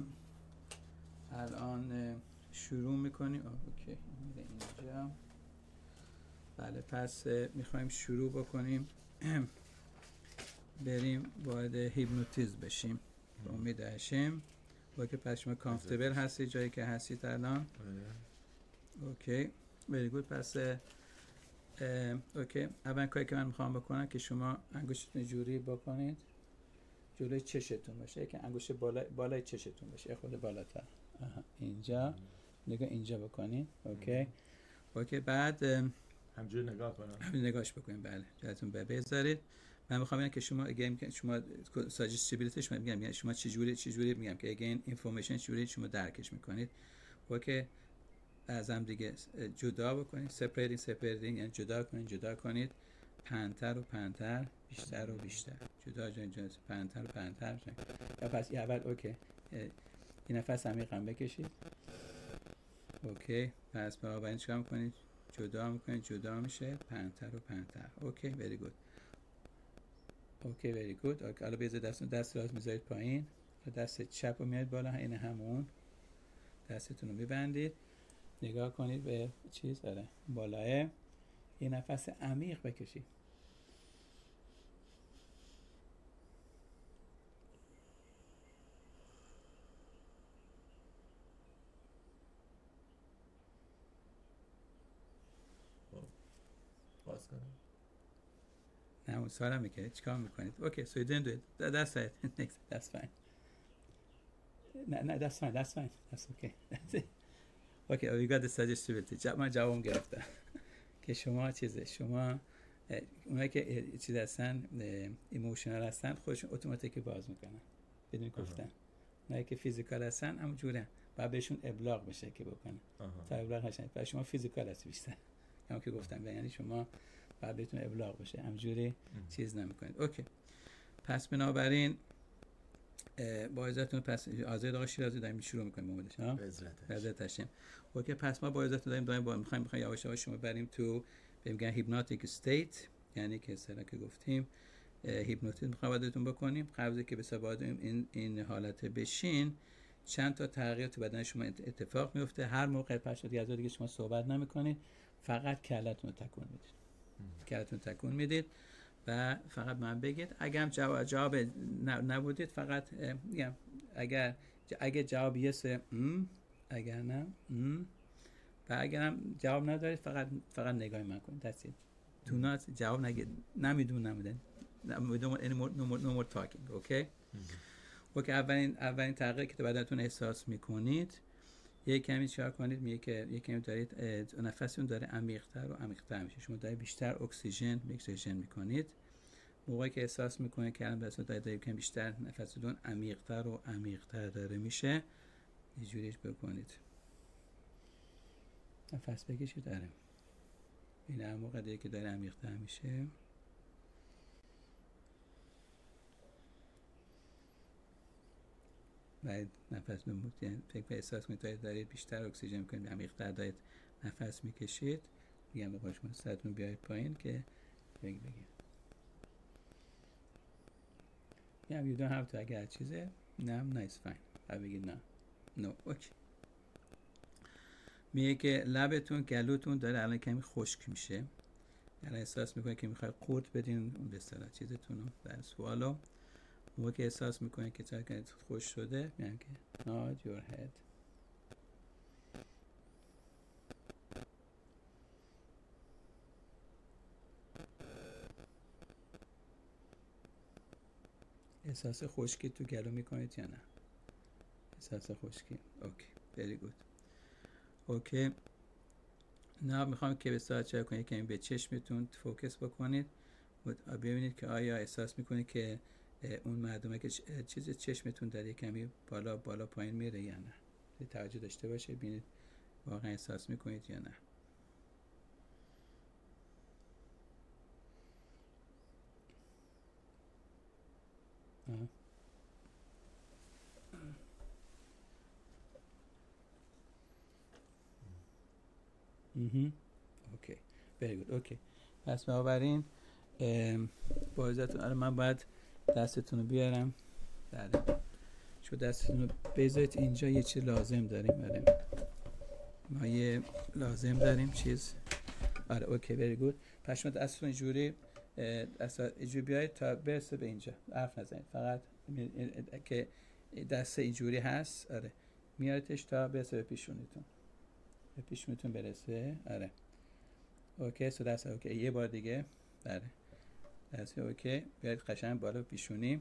S2: الان شروع میکنیم. اوکی میره اینجا. بله پس میخوایم شروع بکنیم بریم وارد هیپنوتیزم بشیم. با امید هاشم با که پس شما کامفتبل هستی جایی که هستید الان. اوکی very good. پس اوکی اول کاری که من میخوام بکنم که شما انگشتتون جوری بکنید جلوی چشتون باشه، که انگشت بالای چشتون باشه، یه خورده بالاتر. اینجا نگاه اینجا بکنید. اوکی اوکی بعد
S1: همجوری نگاه کنم،
S2: همین نگاهش بکنید. بله جلتون بذارید. من میخوام ببینم که شما اگه شما ساجستیبیلیتیش میگم شما چجوری میگم که اگه این اینفورمیشن چجوری شما درکش میکنید. اوکی از هم دیگه جدا بکنید، سپریتینگ یعنی جدا کنید پنتر و پنتر، بیشتر و بیشتر، جدا پنتر و پنتر. یا پس اول اوکی این نفس عمیقا بکشید. اوکی پس بنابراین چیکار میکنید؟ جدا میشه پنتر و پنتر. اوکی very good. اوکی very good. اوکی حالا بیزه دست راست میذارید پایین، دست چپ رو میاد بالا، این همون دستتون رو میبندید، نگاه کنید به چیز داره بالاه، یه نفس عمیق بکشید.
S1: باز کنم.
S2: نه اون سوالم میکنید چیکار میکنید؟ اوکی so you didn't do it. That's right. Next. That's fine. نه that's fine. That's okay. اوکی we got the suggestibility. من جواب گرفتم که شما شما اونایی که چیز هستن ایموشنال هستن خودشون اتوماتیکی باز میکنن بدون گفتن. اونایی که فیزیکال هستن همونجوره بعد بهشون ابلاغ بشه که بکنن تا ابلاغ نشن. برای شما فیزیکال هست بیشتر همون که گفتم، یعنی شما بعد بهتون ابلاغ بشه همونجوری چیز نمیکنید. اوکی پس بنابراین با عزتون پس آزاد آقا شیرازی داریم شروع میکنیم موردش ها عزت اوکی پس ما با عزتون داریم میخوایم یواش یواش شما بریم تو میگن هیپنوتیک استیت، یعنی که سرا که گفتیم هیپنوتیزم میخوام بکنیم. قبل که به سبب این حالت بشین چند تا تغییر تو بدن شما اتفاق میفته. هر موقع پس دیگه شما صحبت نمیکنید، فقط کلتون رو تکون میدید و فقط من بگید. اگه جواب نبودید فقط میگم اگر جواب یس اگر نه و اگر هم جواب ندارید فقط نگاه من کنید. دستید تو نات جواب نگید نمیدونم no more talking. اوکی اوکی اولین تغییری که تو بدنتون احساس میکنید یک کمی چیکار کنید؟ میگه که یک کمی دارید نفستون داره عمیق‌تر و عمیق‌تر میشه، شما دارید بیشتر اکسیژن میکنید. موقعی که احساس میکنید که الان بس دارید کمی بیشتر نفستون عمیق‌تر و عمیق‌تر داره میشه، اینجوریش بکنید. نفس بکشید. داره این هم موقع دیگه که داره عمیق‌تر میشه. بعد نفس بمونید، فکر احساس کنید دارید بیشتر اکسیژن میکنید، عمیق‌تر دارید نفس میکشید. میگم به خودتون سرتون بیاید پایین که بگید میگم you don't have to. اگر چیزه نه it's fine بعد بگید نه اوکی. میگه که لبتون گلوتون داره الان کمی خشک میشه، الان احساس میکنید که میخواید قورت بدین به اصطلاح چیزتون رو در سوالو. موقع که احساس میکنید که چقدر خوش شده میگن که nod your head. احساس خشکی تو گلو میکنید یا نه؟ احساس خشکی. اوکی very good. اوکی نه میخوام که به ساعت چه کنید که به چشمتون فوکس بکنید و ببینید که آیا احساس میکنید که اون مردمه که چیز چشمتون داره کمی بالا پایین میره یا نه. توجه داشته باشه ببینید واقعا احساس میکنید یا نه. اوکی very good. اوکی پس بنابراین با اجازهتون الان من باید دستتون رو بیارم. بله شو دستتون رو بذارید اینجا. یه چیز لازم داریم. بله ما یه لازم داریم چیز. آره اوکی very good. پس شما دستتون اینجوری بیایید تا برسه به اینجا. حرف نزنید فقط که دست اینجوری هست. آره میارتش تا برسه به پیشونیتون. به پیشونیتون برسه. آره اوکی سو دست اوکی. یه بار دیگه. بله دست اوکی. بیاید قشنگ بالا پیشونی.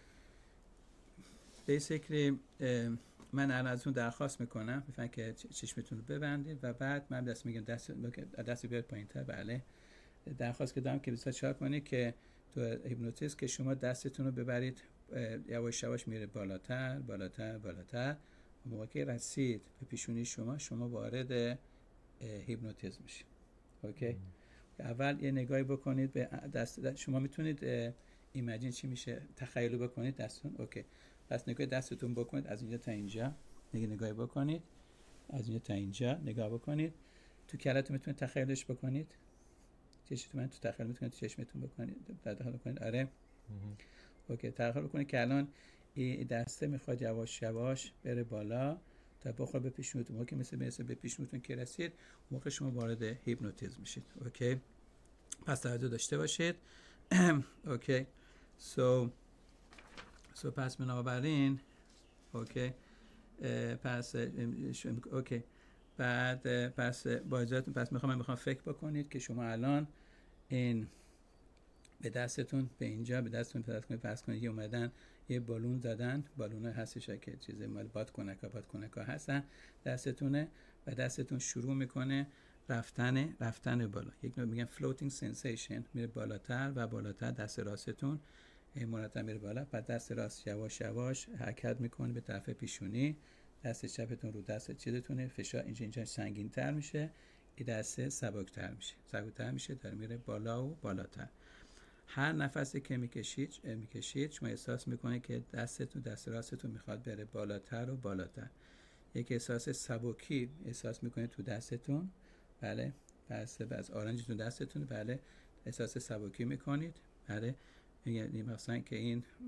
S2: بیسیکلی من الان ازتون درخواست میکنم میفهمم که چشمتون رو ببندید و بعد من دست میگم دست بیارید پایین‌تر. بله درخواست که دارم که بسیار کنید که تو هیپنوتیزم که شما دستتون رو ببرید یواش یواش میره بالاتر بالاتر بالاتر. موقعی که رسید به پیشونی شما وارد هیپنوتیزم میشید. اوکی اول یه نگاهی بکنید به دست شما. میتونید ایمیجین چی میشه تخیل بکنید دستتون. اوکی پس نگاه دستتون بکنید از اینجا تا اینجا. نگاهی بکنید از اینجا تا اینجا نگاه بکنید. تو کلتون میتونید تخیلش بکنید. چشمتون تو تخیل میتونید تو چشمتون بکنید. تخیل بکنید. آره اوکی تخیل بکنید که الان این دسته میخواد یواش یواش بره بالا تا بخوره به پیشونیتون. اوکی مثل به پیشونیتون که رسید موقع شما وارد هیپنوتیزم میشید. اوکی پس توجه داشته باشید. اوکی سو پس بنابراین اوکی پس اوکی بعد پس با اجازهتون پس میخوام فکر بکنید که شما الان این به دستتون به اینجا به دستتون پس کنید که اومدن یه بالون زدن. بالون هستش که چیز مال بادکنکا هستن دستتونه و دستتون شروع میکنه رفتن بالا. یک نوع میگن floating sensation. میره بالاتر و بالاتر. دست راستتون مرتب میره بالا. بعد دست راست یواش یواش حرکت میکنه به طرف پیشونی. دست چپتون رو دست چیزتونه فشار اینجا سنگین‌تر میشه. این دسته سبکتر میشه داره میره بالا و بالاتر. هر نفسی که میکشید شما احساس میکنه که دست راستتون میخواد بره بالاتر و بالاتر. یک احساس سبکی احساس میکنه تو دستتون. بله پس آرنجتون دستتون. بله احساس سبکی میکنید. بله یعنی مثلا که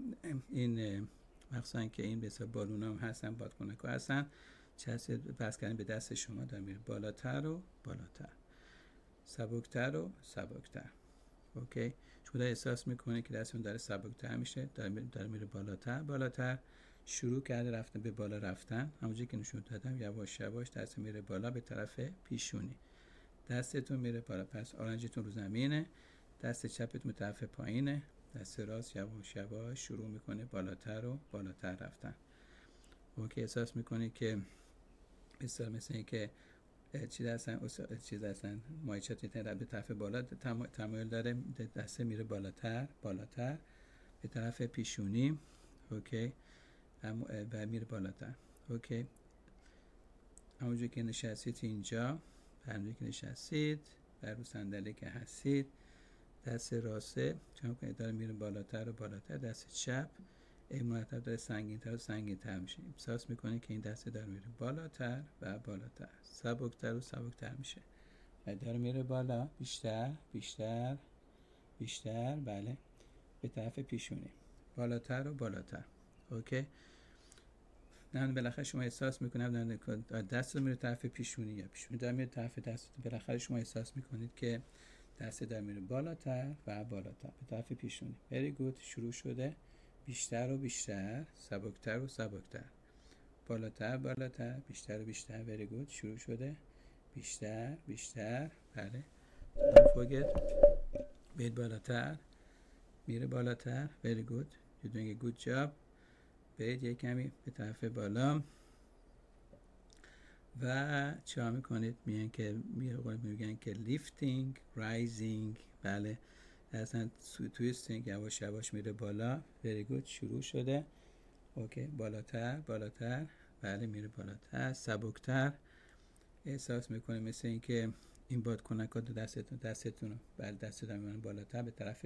S2: این به حساب بالونا هم هستن بادکنکا هستن پس کردن به دست شما داره میره بالاتر و بالاتر سبکتر و سبکتر. اوکی شما احساس میکنه که دستتون داره سبکتر میشه داره میره بالاتر شروع کرده رفتن به بالا رفتن. همونجوری که نشون دادم یواش یواش دست میره بالا به طرف پیشونی. دستتون میره بالا. پس آرنجتون رو زمینه. دست چپتون به طرف پایینه. دست راست یواش یواش شروع میکنه بالاتر و بالاتر رفتن. اوکی احساس میکنی که مثل این که چیز هستن مایچت به طرف بالا تمایل داره. دسته میره بالاتر به طرف پیشونی. اوکی و میره بالاتر. اوکی همونجوری که نشستید اینجا همونجوری که نشستید بر رو صندلی که هستید دست راسته چون که داره میره بالاتر و بالاتر. دست چپ مرتب داره سنگین‌تر و سنگین‌تر میشه. احساس میکنه که این دسته داره میره بالاتر و بالاتر سبکتر و سبکتر میشه و داره میره بالا بیشتر بله به طرف پیشونی بالاتر و بالاتر. اوکی نه بالاخره شما احساس میکنید دست میره طرف پیشونی یا پیشونی داره میره طرف دستتون. بالاخره شما احساس میکنید که دست داره میره بالاتر و بالاتر به طرف پیشونی. very good شروع شده. بیشتر و بیشتر سبکتر و سبکتر بالاتر بیشتر و بیشتر. very good شروع شده. بیشتر بله don't forget بید بالاتر میره بالاتر. very good you're doing a good job. بید یک کمی به طرف بالا و چه میکنید میگن که lifting rising. بله اصلا تویستینگ یواش یواش میره بالا. very good شروع شده. اوکی بالاتر بله میره بالاتر سبکتر. احساس میکنه مثل این که این بادکنکا دستتون بله دستتون میره بالاتر به طرف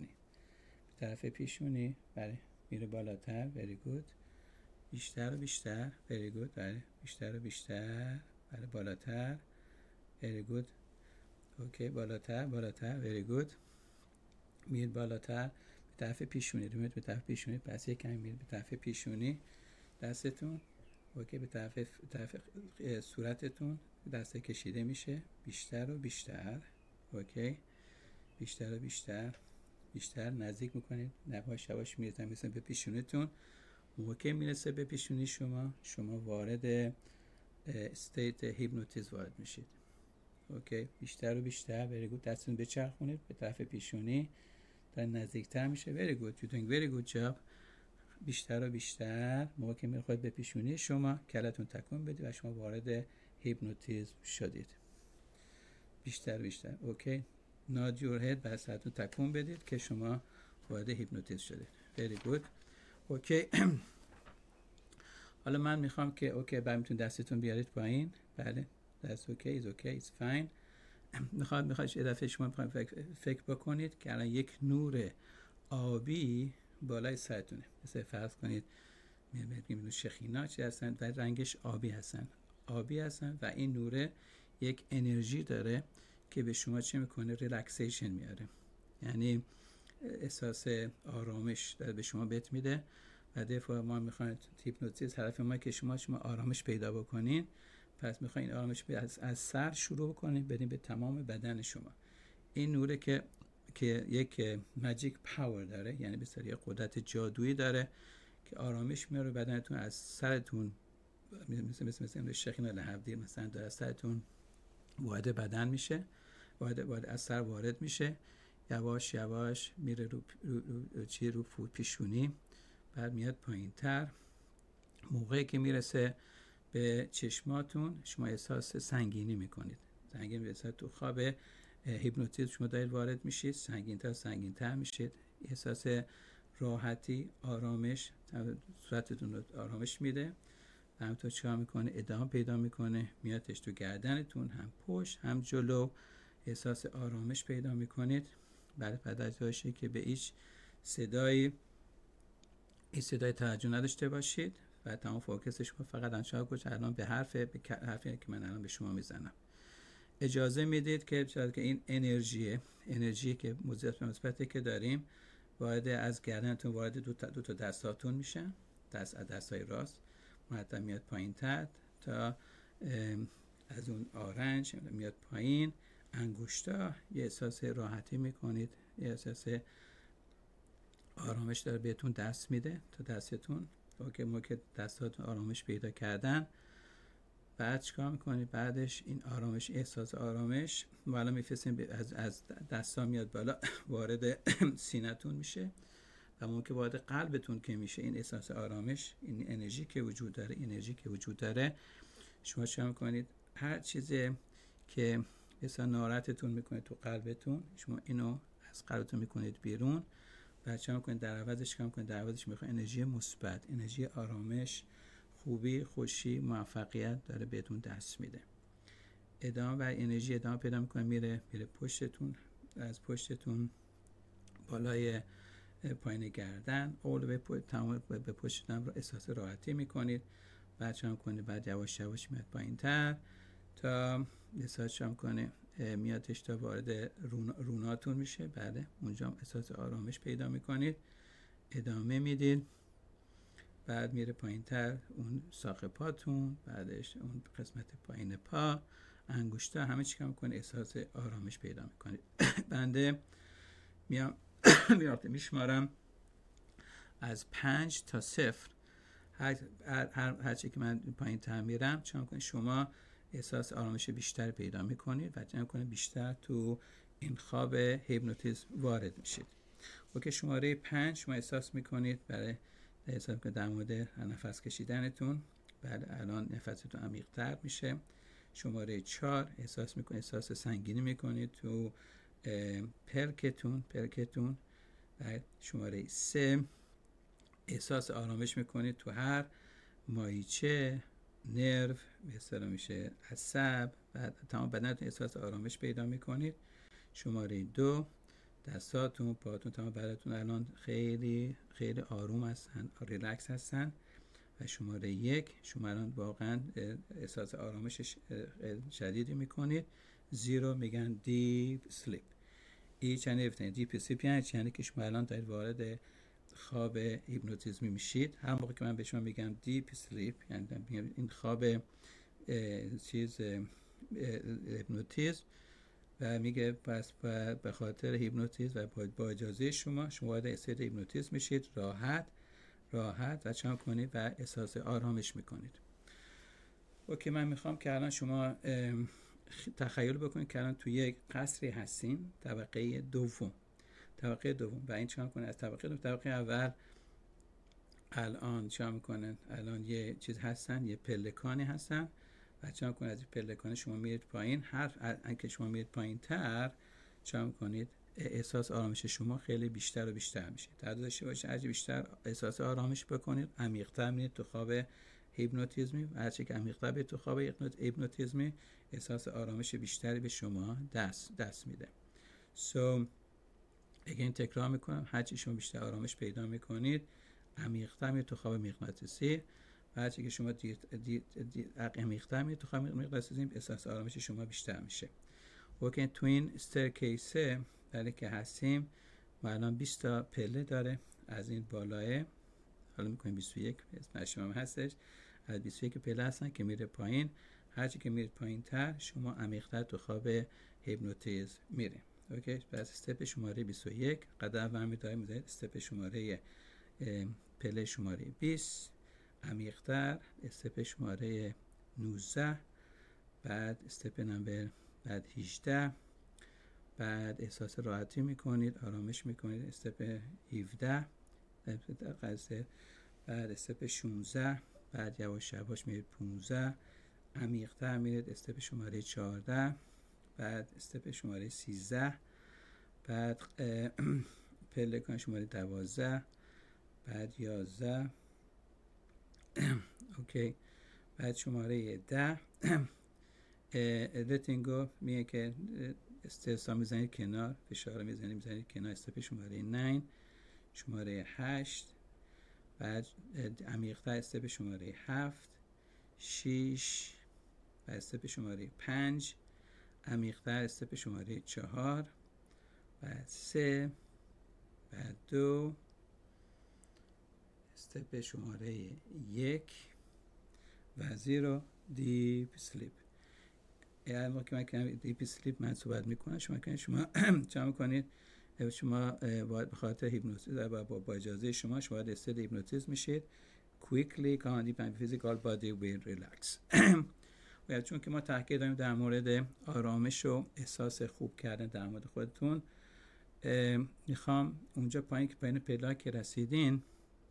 S2: پیشونی بله میره بالاتر. very good بیشتر و بیشتر. very good بله بیشتر و بیشتر بله بالاتر very good. اوکی، بالاتر very good. میرید بالاتر به طرف پیشونی، میرید به طرف پیشونی، پس یک کمی میرید به طرف پیشونی دستتون. اوکی، به طرف صورتتون دست کشیده میشه بیشتر و بیشتر. اوکی، بیشتر و بیشتر نزدیک میکنید، یواش یواش میرسه به پیشونیتون. موقع میرسه به پیشونی شما وارد استیت هیپنوتیزم وارد میشید. اوکی، بیشتر و بیشتر. very good. دستتون بچرخونید به طرف پیشونی، تا نزدیکتر میشه. very good. you're doing very good job. بیشتر و بیشتر. موقع که میخواید به پیشونی شما کلتون تکون بدید و شما وارد هیپنوتیزم شدید. بیشتر و بیشتر. اوکی، nod your head، بعد سرتون تکون بدید که شما وارد هیپنوتیزم شدید. very good. اوکی. حالا من میخوام که اوکی برمیتون دستتون بیارید پایین. بله، that's okay, it's okay, it's fine. میخواد یه دفعه شما میخواید فکر بکنید که الان یک نور آبی بالای سرتونه. مثلا فرض کنید میبینید شخینا چی هستن و رنگش آبی هستن و این نوره یک انرژی داره که به شما چه میکنه؟ ریلکسیشن میاره، یعنی احساس آرامش داره به شما بهت میده. و دفعه ما میخوایم هیپنوتیزم هدف ما که شما آرامش پیدا بکنین. پس میخواین آرامش از سر شروع بکنین بدین به تمام بدن شما. این نوره که یک ماجیک پاور داره، یعنی به یه قدرت جادویی داره که آرامش میاره بدنتون، از سرتون مثل شخینا لحبدیر مثلا داره از سرتون وارد بدن میشه، وارد از سر وارد میشه، یواش یواش میره رو پیشونی، بعد میاد پایین تر. موقعی که میرسه به چشماتون شما احساس سنگینی میکنید. سنگین میرسه تو خواب هیپنوتیزم شما دارید وارد میشید، سنگین‌تر میشید. احساس راحتی، آرامش صورتتون رو آرامش میده. همینطور چیکار میکنه؟ ادامه پیدا میکنه، میادش تو گردنتون، هم پشت هم جلو. احساس آرامش پیدا میکنید. بعد از باشه که به هیچ صدای توجه نداشته باشید و تمام فوکس شما فقط انشاء الان به حرفی که من الان به شما میزنم. اجازه میدید که این انرژی که مثبتی که داریم وارد از گردنتون وارد دو تا دستاتون میشن، دستای راست مرتب میاد پایین تر تا از اون آرنج میاد پایین. انگشتا یه احساس راحتی میکنید، یه احساس آرامش داره بهتون دست میده تا دستتون. موقع دستاتون آرامش پیدا کردن، بعد چیکار میکنید؟ بعدش این آرامش، احساس آرامش بالا میفرستین، از دستا میاد بالا وارد سینه‌تون میشه و موقع وارد قلبتون که میشه این احساس آرامش، این انرژی که وجود داره شما چیکار میکنید؟ هر چیزی که مثلا ناراحتتون میکنه تو قلبتون، شما اینو از قلبتون میکنید بیرون. بعد چیکار میکنید؟ در عوضش میخواید انرژی مثبت، انرژی آرامش، خوبی، خوشی، موفقیت داره بهتون دست میده. انرژی ادامه پیدا میکنه، میره پشتتون، از پشتتون بالای پایین گردن تمام به پشتتون رو احساس راحتی میکنید. بعد چیکار میکنید؟ بعد یواش یواش میاد پایین تر تا احساس چیکار میکنه؟ میادش تا وارد روناتون میشه. بله، اونجا احساس آرامش پیدا میکنید. ادامه میدید، بعد میره پایین تر اون ساق پاتون، بعدش اون قسمت پایین پا، انگشتا، همه چی کار میکنه احساس آرامش پیدا میکنید. بنده میشمارم از 5 تا 0. هر چی که من پایین تر میرم چون کنید شما احساس آرامش بیشتر پیدا میکنید و چون کنید بیشتر تو این خواب هیپنوتیزم وارد میشید. اوکی، شماره 5 شما احساس میکنید برای احساس که در مورد نفس کشیدنتون، بله الان نفستون عمیق تر میشه. شماره 4 احساس میکنید، احساس سنگینی میکنید تو پلکتون. بله. شماره 3 احساس آرامش میکنید تو هر مایچه، نرو، به اصطلاح میشه عصب، بعد تمام بدنتون احساس آرامش پیدا میکنید. شماره 2 دستاتون، پاتون، تمام بدنتون الان خیلی خیلی آروم هستن، ریلکس هستن. و شماره 1 شما الان واقعا احساس آرامش شدیدی میکنید. 0 میگن دیپ سلیپ. این یعنی افتن دیپ سلیپ یعنی که شما الان دارید وارد خواب هیپنوتیزمی میشید. هر موقع که من به شما میگم دیپ سلیپ یعنی این خواب هیپنوتیزم و میگه پس به خاطر هیپنوتیزم و با اجازه شما وارد استیت هیپنوتیزم میشید، راحت و چم کنید و احساس آرامش میکنید. اوکی، من میخوام که الان شما تخیل بکنید که الان توی یک قصری هستین، طبقه دوم و این چم کنید از طبقه اول الان چم میکنن، الان یه چیز هستن، یه پلکانی هستن و چم کنید از این پلکان شما میرید پایین. هر که شما میرید پایین تر چم کنید احساس آرامش شما خیلی بیشتر و بیشتر میشه. تعداد داشته باشه هرچی بیشتر احساس آرامش بکنید، عمیق‌تر میرید تو خواب هیپنوتیزمی و هرچی که عمیق‌تر برید تو خواب هیپنوتیزمی احساس آرامش بیشتری به شما دست میده. اگه تکرار میکنم، هرچی شما بیشتر آرامش پیدا میکنید عمیق‌تر میرید تو خواب مغناطیسی و هرچی که شما عمیق‌تر میرید تو خواب مغناطیسی احساس آرامش شما بیشتر میشه. اوکی، تو این استرکیسه برای که هستیم ما الان 20 تا پله داره. از این بالاه حالا میکنیم 21 اسمش هم هستش، از 21 پله هستن که میره پایین. هرچی که میرید پایین تر شما عمیق‌تر تو خواب هیپنوتیزم میره. اوکی، پس استپ شماره 21 قدم اول میذارید استپ شماره پله شماره 20 عمیق‌تر، استپ شماره 19 بعد استپ نمبر بعد 18 بعد احساس راحتی میکنید، آرامش میکنید، استپ 17 بعد استپ 16 بعد یواش یواش میرید 15 عمیق‌تر میرید استپ شماره 14 بعد استپ شماره 13 بعد پلکان شماره 12 بعد 11 اوکی، بعد شماره 10 letting go میگه که استرس میزنید کنار، فشار میزنید کنار، استپ شماره 9 شماره 8 بعد عمیق‌تر استپ شماره 7 6 و استپ شماره 5 عمیق‌تر استپ شماره 4 بعد 3 بعد 2 استپ شماره 1 و 0 دیپ سلیپ. یعنی موقع من که دیپ سلیپ من صحبت میکنم شما جمع کنید شما به خاطر هیپنوتیزم و با اجازه شما وارد استیت هیپنوتیزم میشید. quickly can deep and physical body will relax. و چون که ما تاکید داریم در مورد آرامش و احساس خوب کردن در مورد خودتون، میخوام اونجا پایین پله که رسیدین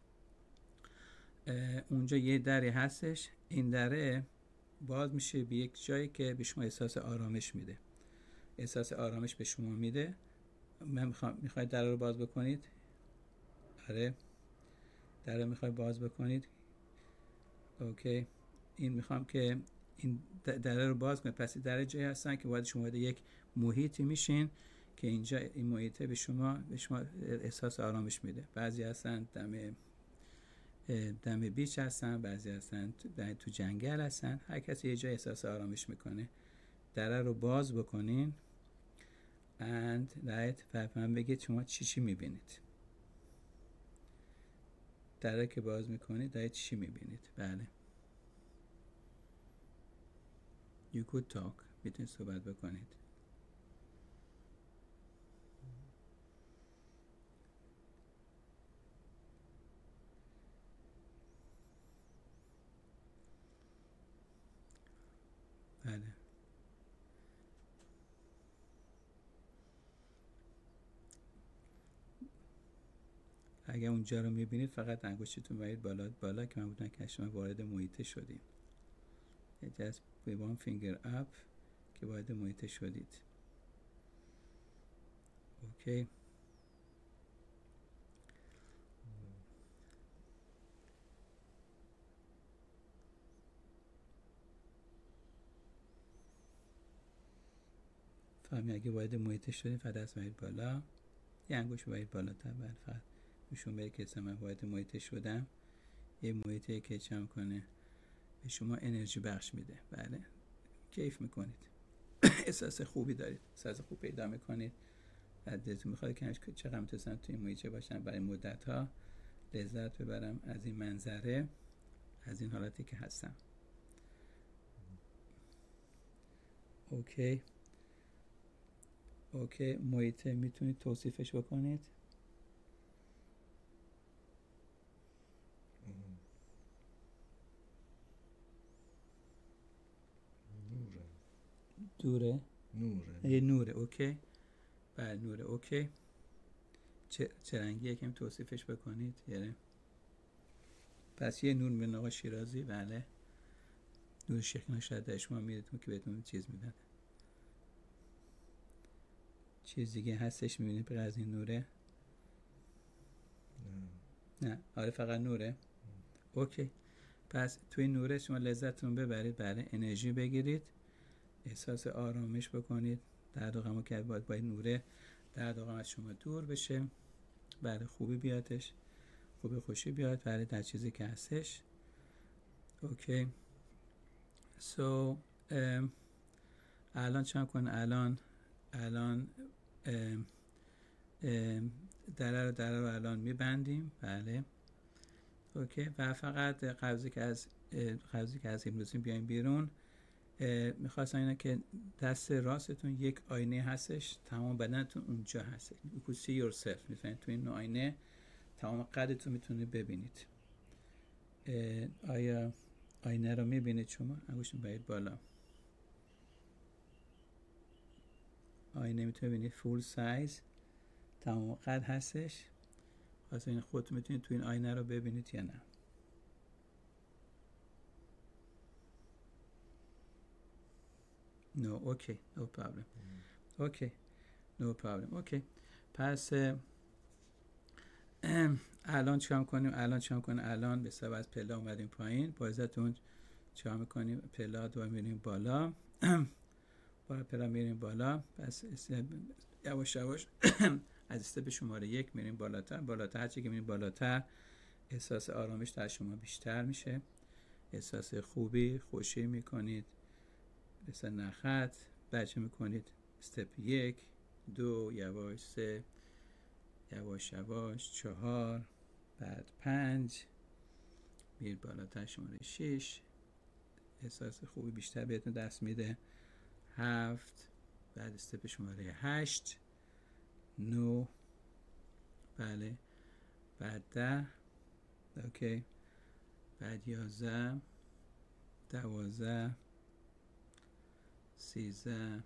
S2: اونجا یه دری هستش، این دره باز میشه به یک جایی که به شما احساس آرامش میده، احساس آرامش به شما میده. من میخواید در رو باز بکنید؟ آره، در رو میخواید باز بکنید؟ اوکی، این میخوام که این در رو باز کنید. پس در جایی هستن که باید شما یک محیطی میشین که اینجا این محیطه به شما احساس آرامش میده. بعضی هستن دم بیچ هستن، بعضی هستن تو جنگل هستن، هر کسی یه جای احساس آرامش میکنه. در رو باز بکنین and right و من بگید شما چی میبینید. در که باز میکنید دارید چی میبینید؟ بله، you could talk، میتونید صحبت بکنید. بله، اگر اونجا رو میبینید فقط انگشتتون برید بالا که من بودن که شما وارد محیط شدید. just with one finger up که وارد محیط شدید. اوکی، فهمی اگه وارد محیط شدید فقط دست برید بالا، یه انگشت برید بالا تا فقط نشون بده که من وارد محیط شدم. یه محیطی که چم کنه به شما انرژی بخش میده. بله، کیف میکنید. احساس خوبی دارید، احساس خوب پیدا میکنید. بعد دلتون میخواد که چقدر میتونستم توی ماهیچه باشم برای مدت ها لذت ببرم از این منظره، از این حالتی که هستم. اوکی محیط میتونید توصیفش بکنید؟ نوره. اوکی. بله نوره. اوکی. چه رنگیه که توصیفش بکنید؟ یعنی پس یه نور میبینید آقا شیرازی. بله نور شیخ شاید شما میدید که بهتون چیز میدن. چیز دیگه هستش میبینید به از این نوره؟ نه آره فقط نوره. اوکی پس توی نوره شما لذتتون ببرید. بله انرژی بگیرید، احساس آرامش بکنید، درد و غمو که باید نوره درد و غم از شما دور بشه. بله خوبی بیادش، خوبی خوشی بیاد. بله در چیزی که هستش. اوکی الان چم کن. الان دره رو الان میبندیم. بله اوکی و فقط قبضی که از هیپنوتیزم بیایم بیرون. میخواستم اینه که دست راستتون یک آینه هستش، تمام بدنتون اونجا هست. You could see yourself. میفهمید تو این آینه تمام قدتون میتونید ببینید. آیا آینه رو میبینید شما؟ انگشتون برید بالا. آینه میتونید ببینید فول سایز تمام قد هستش. واسه این خودتون میتونید تو این آینه رو ببینید یا نه؟ No, okay, no problem. Okay, no problem. Okay. پس الان چیکار کنیم؟ الان به سبب از پله اومدیم پایین. با عزتون چیکار میکنیم؟ پله دو میریم بالا. با پله میریم بالا. پس یواش از استپ شماره 1 میریم بالاتر. هرچی که میریم بالاتر احساس آرامش در شما بیشتر میشه. احساس خوبی خوشی میکنید. مثل نخت بچه میکنید. استپ 1 2 یواش 3 یواش 4 بعد 5 میرید بالاتر شماره 6 احساس خوبی بیشتر بهتون دست میده. 7 بعد استپ شماره 8 9 بله بعد 10 اوکی بعد 11 12 13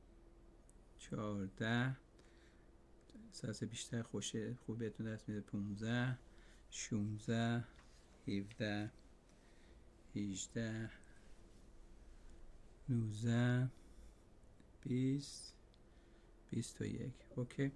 S2: 14 احساس بیشتر خوب بهتون دست میده. 15 16 17 18 19 20 21 اوکی.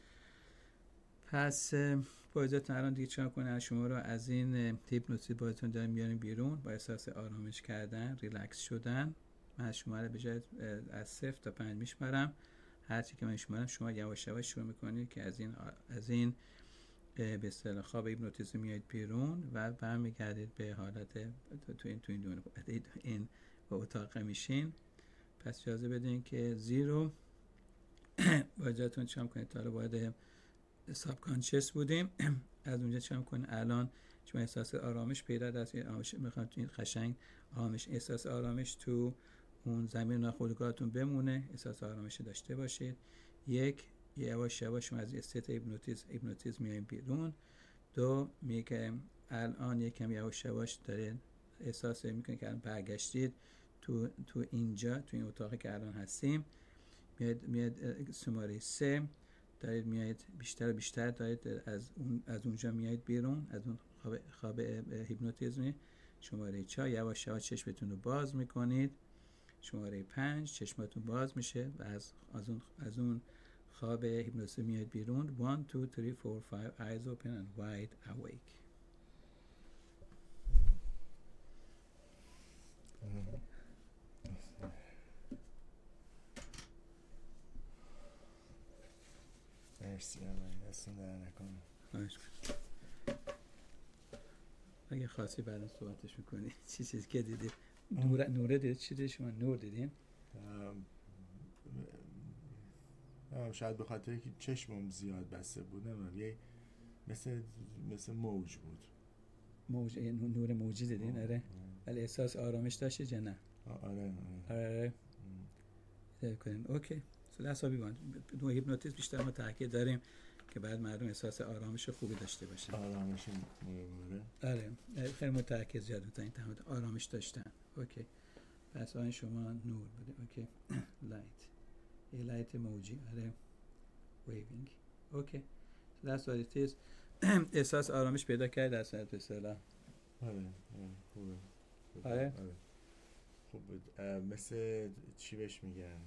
S2: پس با اجازهتون الان دیگه چیکار کنم؟ شما رو از این هیپنوتیزم بازتون داریم میاریم بیرون با احساس آرامش کردن، ریلکس شدن. من از شما رو به جای از 0 تا 5 میشمارم. هرچی که من میشمارم شما یواش یواش شروع میکنید که از این به اصطلاح خواب هیپنوتیزم میایید بیرون و برمیگردید به حالت تو این با اتاق میشین. پس اجازه بدین که 0 با اجازهتون چم کنید. تا رو باید ساب کانشس بودیم. از اونجا چم کنید الان شما احساس آرامش پیدا دست میخوام تو این قشنگ آرامش، احساس آرامش تو اون زمین ناخودآگاهتون بمونه. احساس آرامش داشته باشید. 1 یواش یواش شما از استیت هیپنوتیزم میایم بیرون. 2 میگه که الان یکم یواش یواش دارید احساس میکنید که الان برگشتید تو اینجا تو این اتاقی که الان هستیم. میاد شماره 3 دارید میایید بیشتر و بیشتر دارید از اونجا میایید بیرون از اون خواب هیپنوتیزمی. شماره 4 یواش یواش چشمتون رو باز میکنید. شماره 5 چشماتون باز میشه و از اون خواب هیپنوتیزم میاد بیرون. 1 2 3 4 5 eyes open and wide awake.
S1: مرسی آقای دستون در نکنه.
S2: اگه خاصی بعدا صحبتش میکنی چیزی که دیدید نوره دیدید؟ چی دیدید شما؟ نور دیدین؟
S1: شاید به خاطر که چشمم زیاد بسته بود، یه مثل موج بود.
S2: موج، نور موجی دیدین؟ آره. ولی احساس آرامش داشته یا نه؟
S1: آره.
S2: کنیم. اوکی. So that's what we want. دو هیپنوتیزم بیشتر ما تاکید داریم که بعد مردم احساس آرامش خوبی داشته باشه.
S1: آرامش مهمه.
S2: آره. خیلی متأکد زیاد بودن این تمام آرامش داشتن. اوکی. پس آن شما نور بوده. اوکی. لایت. یه لایت موجی. آره. waving. اوکی. So that's what it is. احساس آرامش پیدا کرد در صورت به اصطلاح.
S1: آره. خوبه.
S2: آره.
S1: خوب بود. مثل چی بهش میگن؟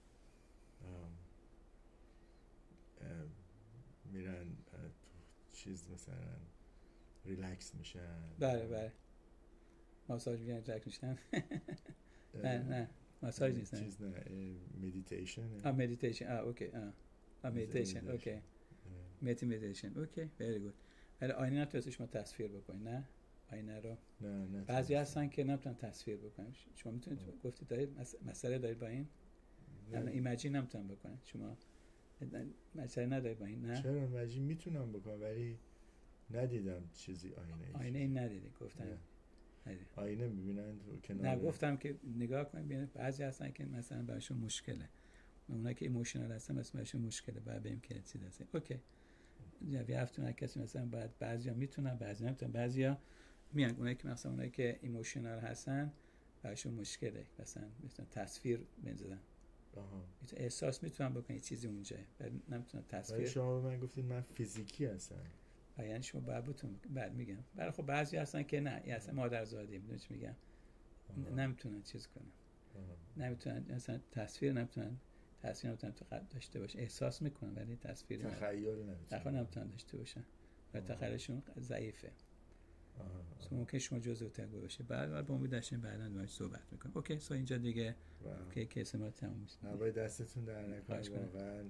S1: میرن چیز مثلا ریلکس میشن.
S2: بله. ماساژ میگن ریلکس میشن. نه ماساژ نیست.
S1: چیز نه، مدیتیشن.
S2: مدیتیشن. اوکی. مدیتیشن. اوکی. مدیتیشن. اوکی. very good. ولی آینه نتونید شما تصویر بکنید، نه؟ آینه رو.
S1: نه.
S2: بعضی هستن که نمیتونن تصویر بکنن. شما میتونید گفتید دارید مسئله دارید با این؟ نه ایمیجین نمیتونن بکنن. شما مسئله ندارید با این، نه؟
S1: چرا ایمیجین میتونم بکنم ولی ندیدم چیزی
S2: آینه این ندیدی گفتن.
S1: آینه میبینن تو کنار.
S2: نه گفتم که نگاه کنید ببینید بعضی هستن که مثلا براشون مشکله. اونایی که ایموشنال هستن مثلا براشون مشکله. بعد بریم که چی هست. اوکی. جوی هفتون کسی مثلا بعد بعضیا میتونن بعضی نمیتونن. بعضیا میان اونایی که مثلا اونایی که ایموشنال هستن براشون مشکله. مثلا تصویر بنزدن. احساس میتونم بکنم چیزی اونجا ولی نمیتونم تصویر.
S1: ولی شما من گفتید من فیزیکی هستم.
S2: یعنی شما بعد میگم. ولی خب بعضی هستن که نه، این اصلا مادرزادی میدونی چی میگم. نمیتونن چیز کنن. نمیتونن مثلا تصویر نمیتونن داشته باشه. احساس میکنن ولی تصویر نمیتونن داشته باشن. و تخیلشون ضعیفه. ممکن شما جزء تقوی باشه. بعد با امید داشتیم بعداً باهاش صحبت میکنیم. اوکی. سو اینجا دیگه که کیس ما تموم میشه.
S1: باید دستتون در نکنه. واقعا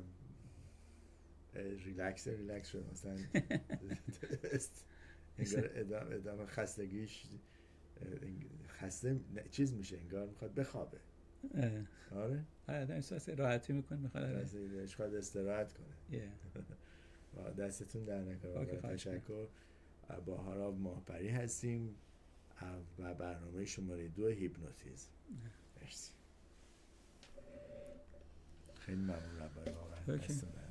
S1: ریلکس شد مثلا. انگار ادامه خستگیش خسته چیز میشه، انگار میخواد بخوابه. آره
S2: احساس راحتی میکنه،
S1: میخواد استراحت کنه. دستتون در نکنه. تشکر. با هاراب ماهپری هستیم و برنامه شماره 2 هیپنوتیزم. مرسی. خیلی ممنون. واقعا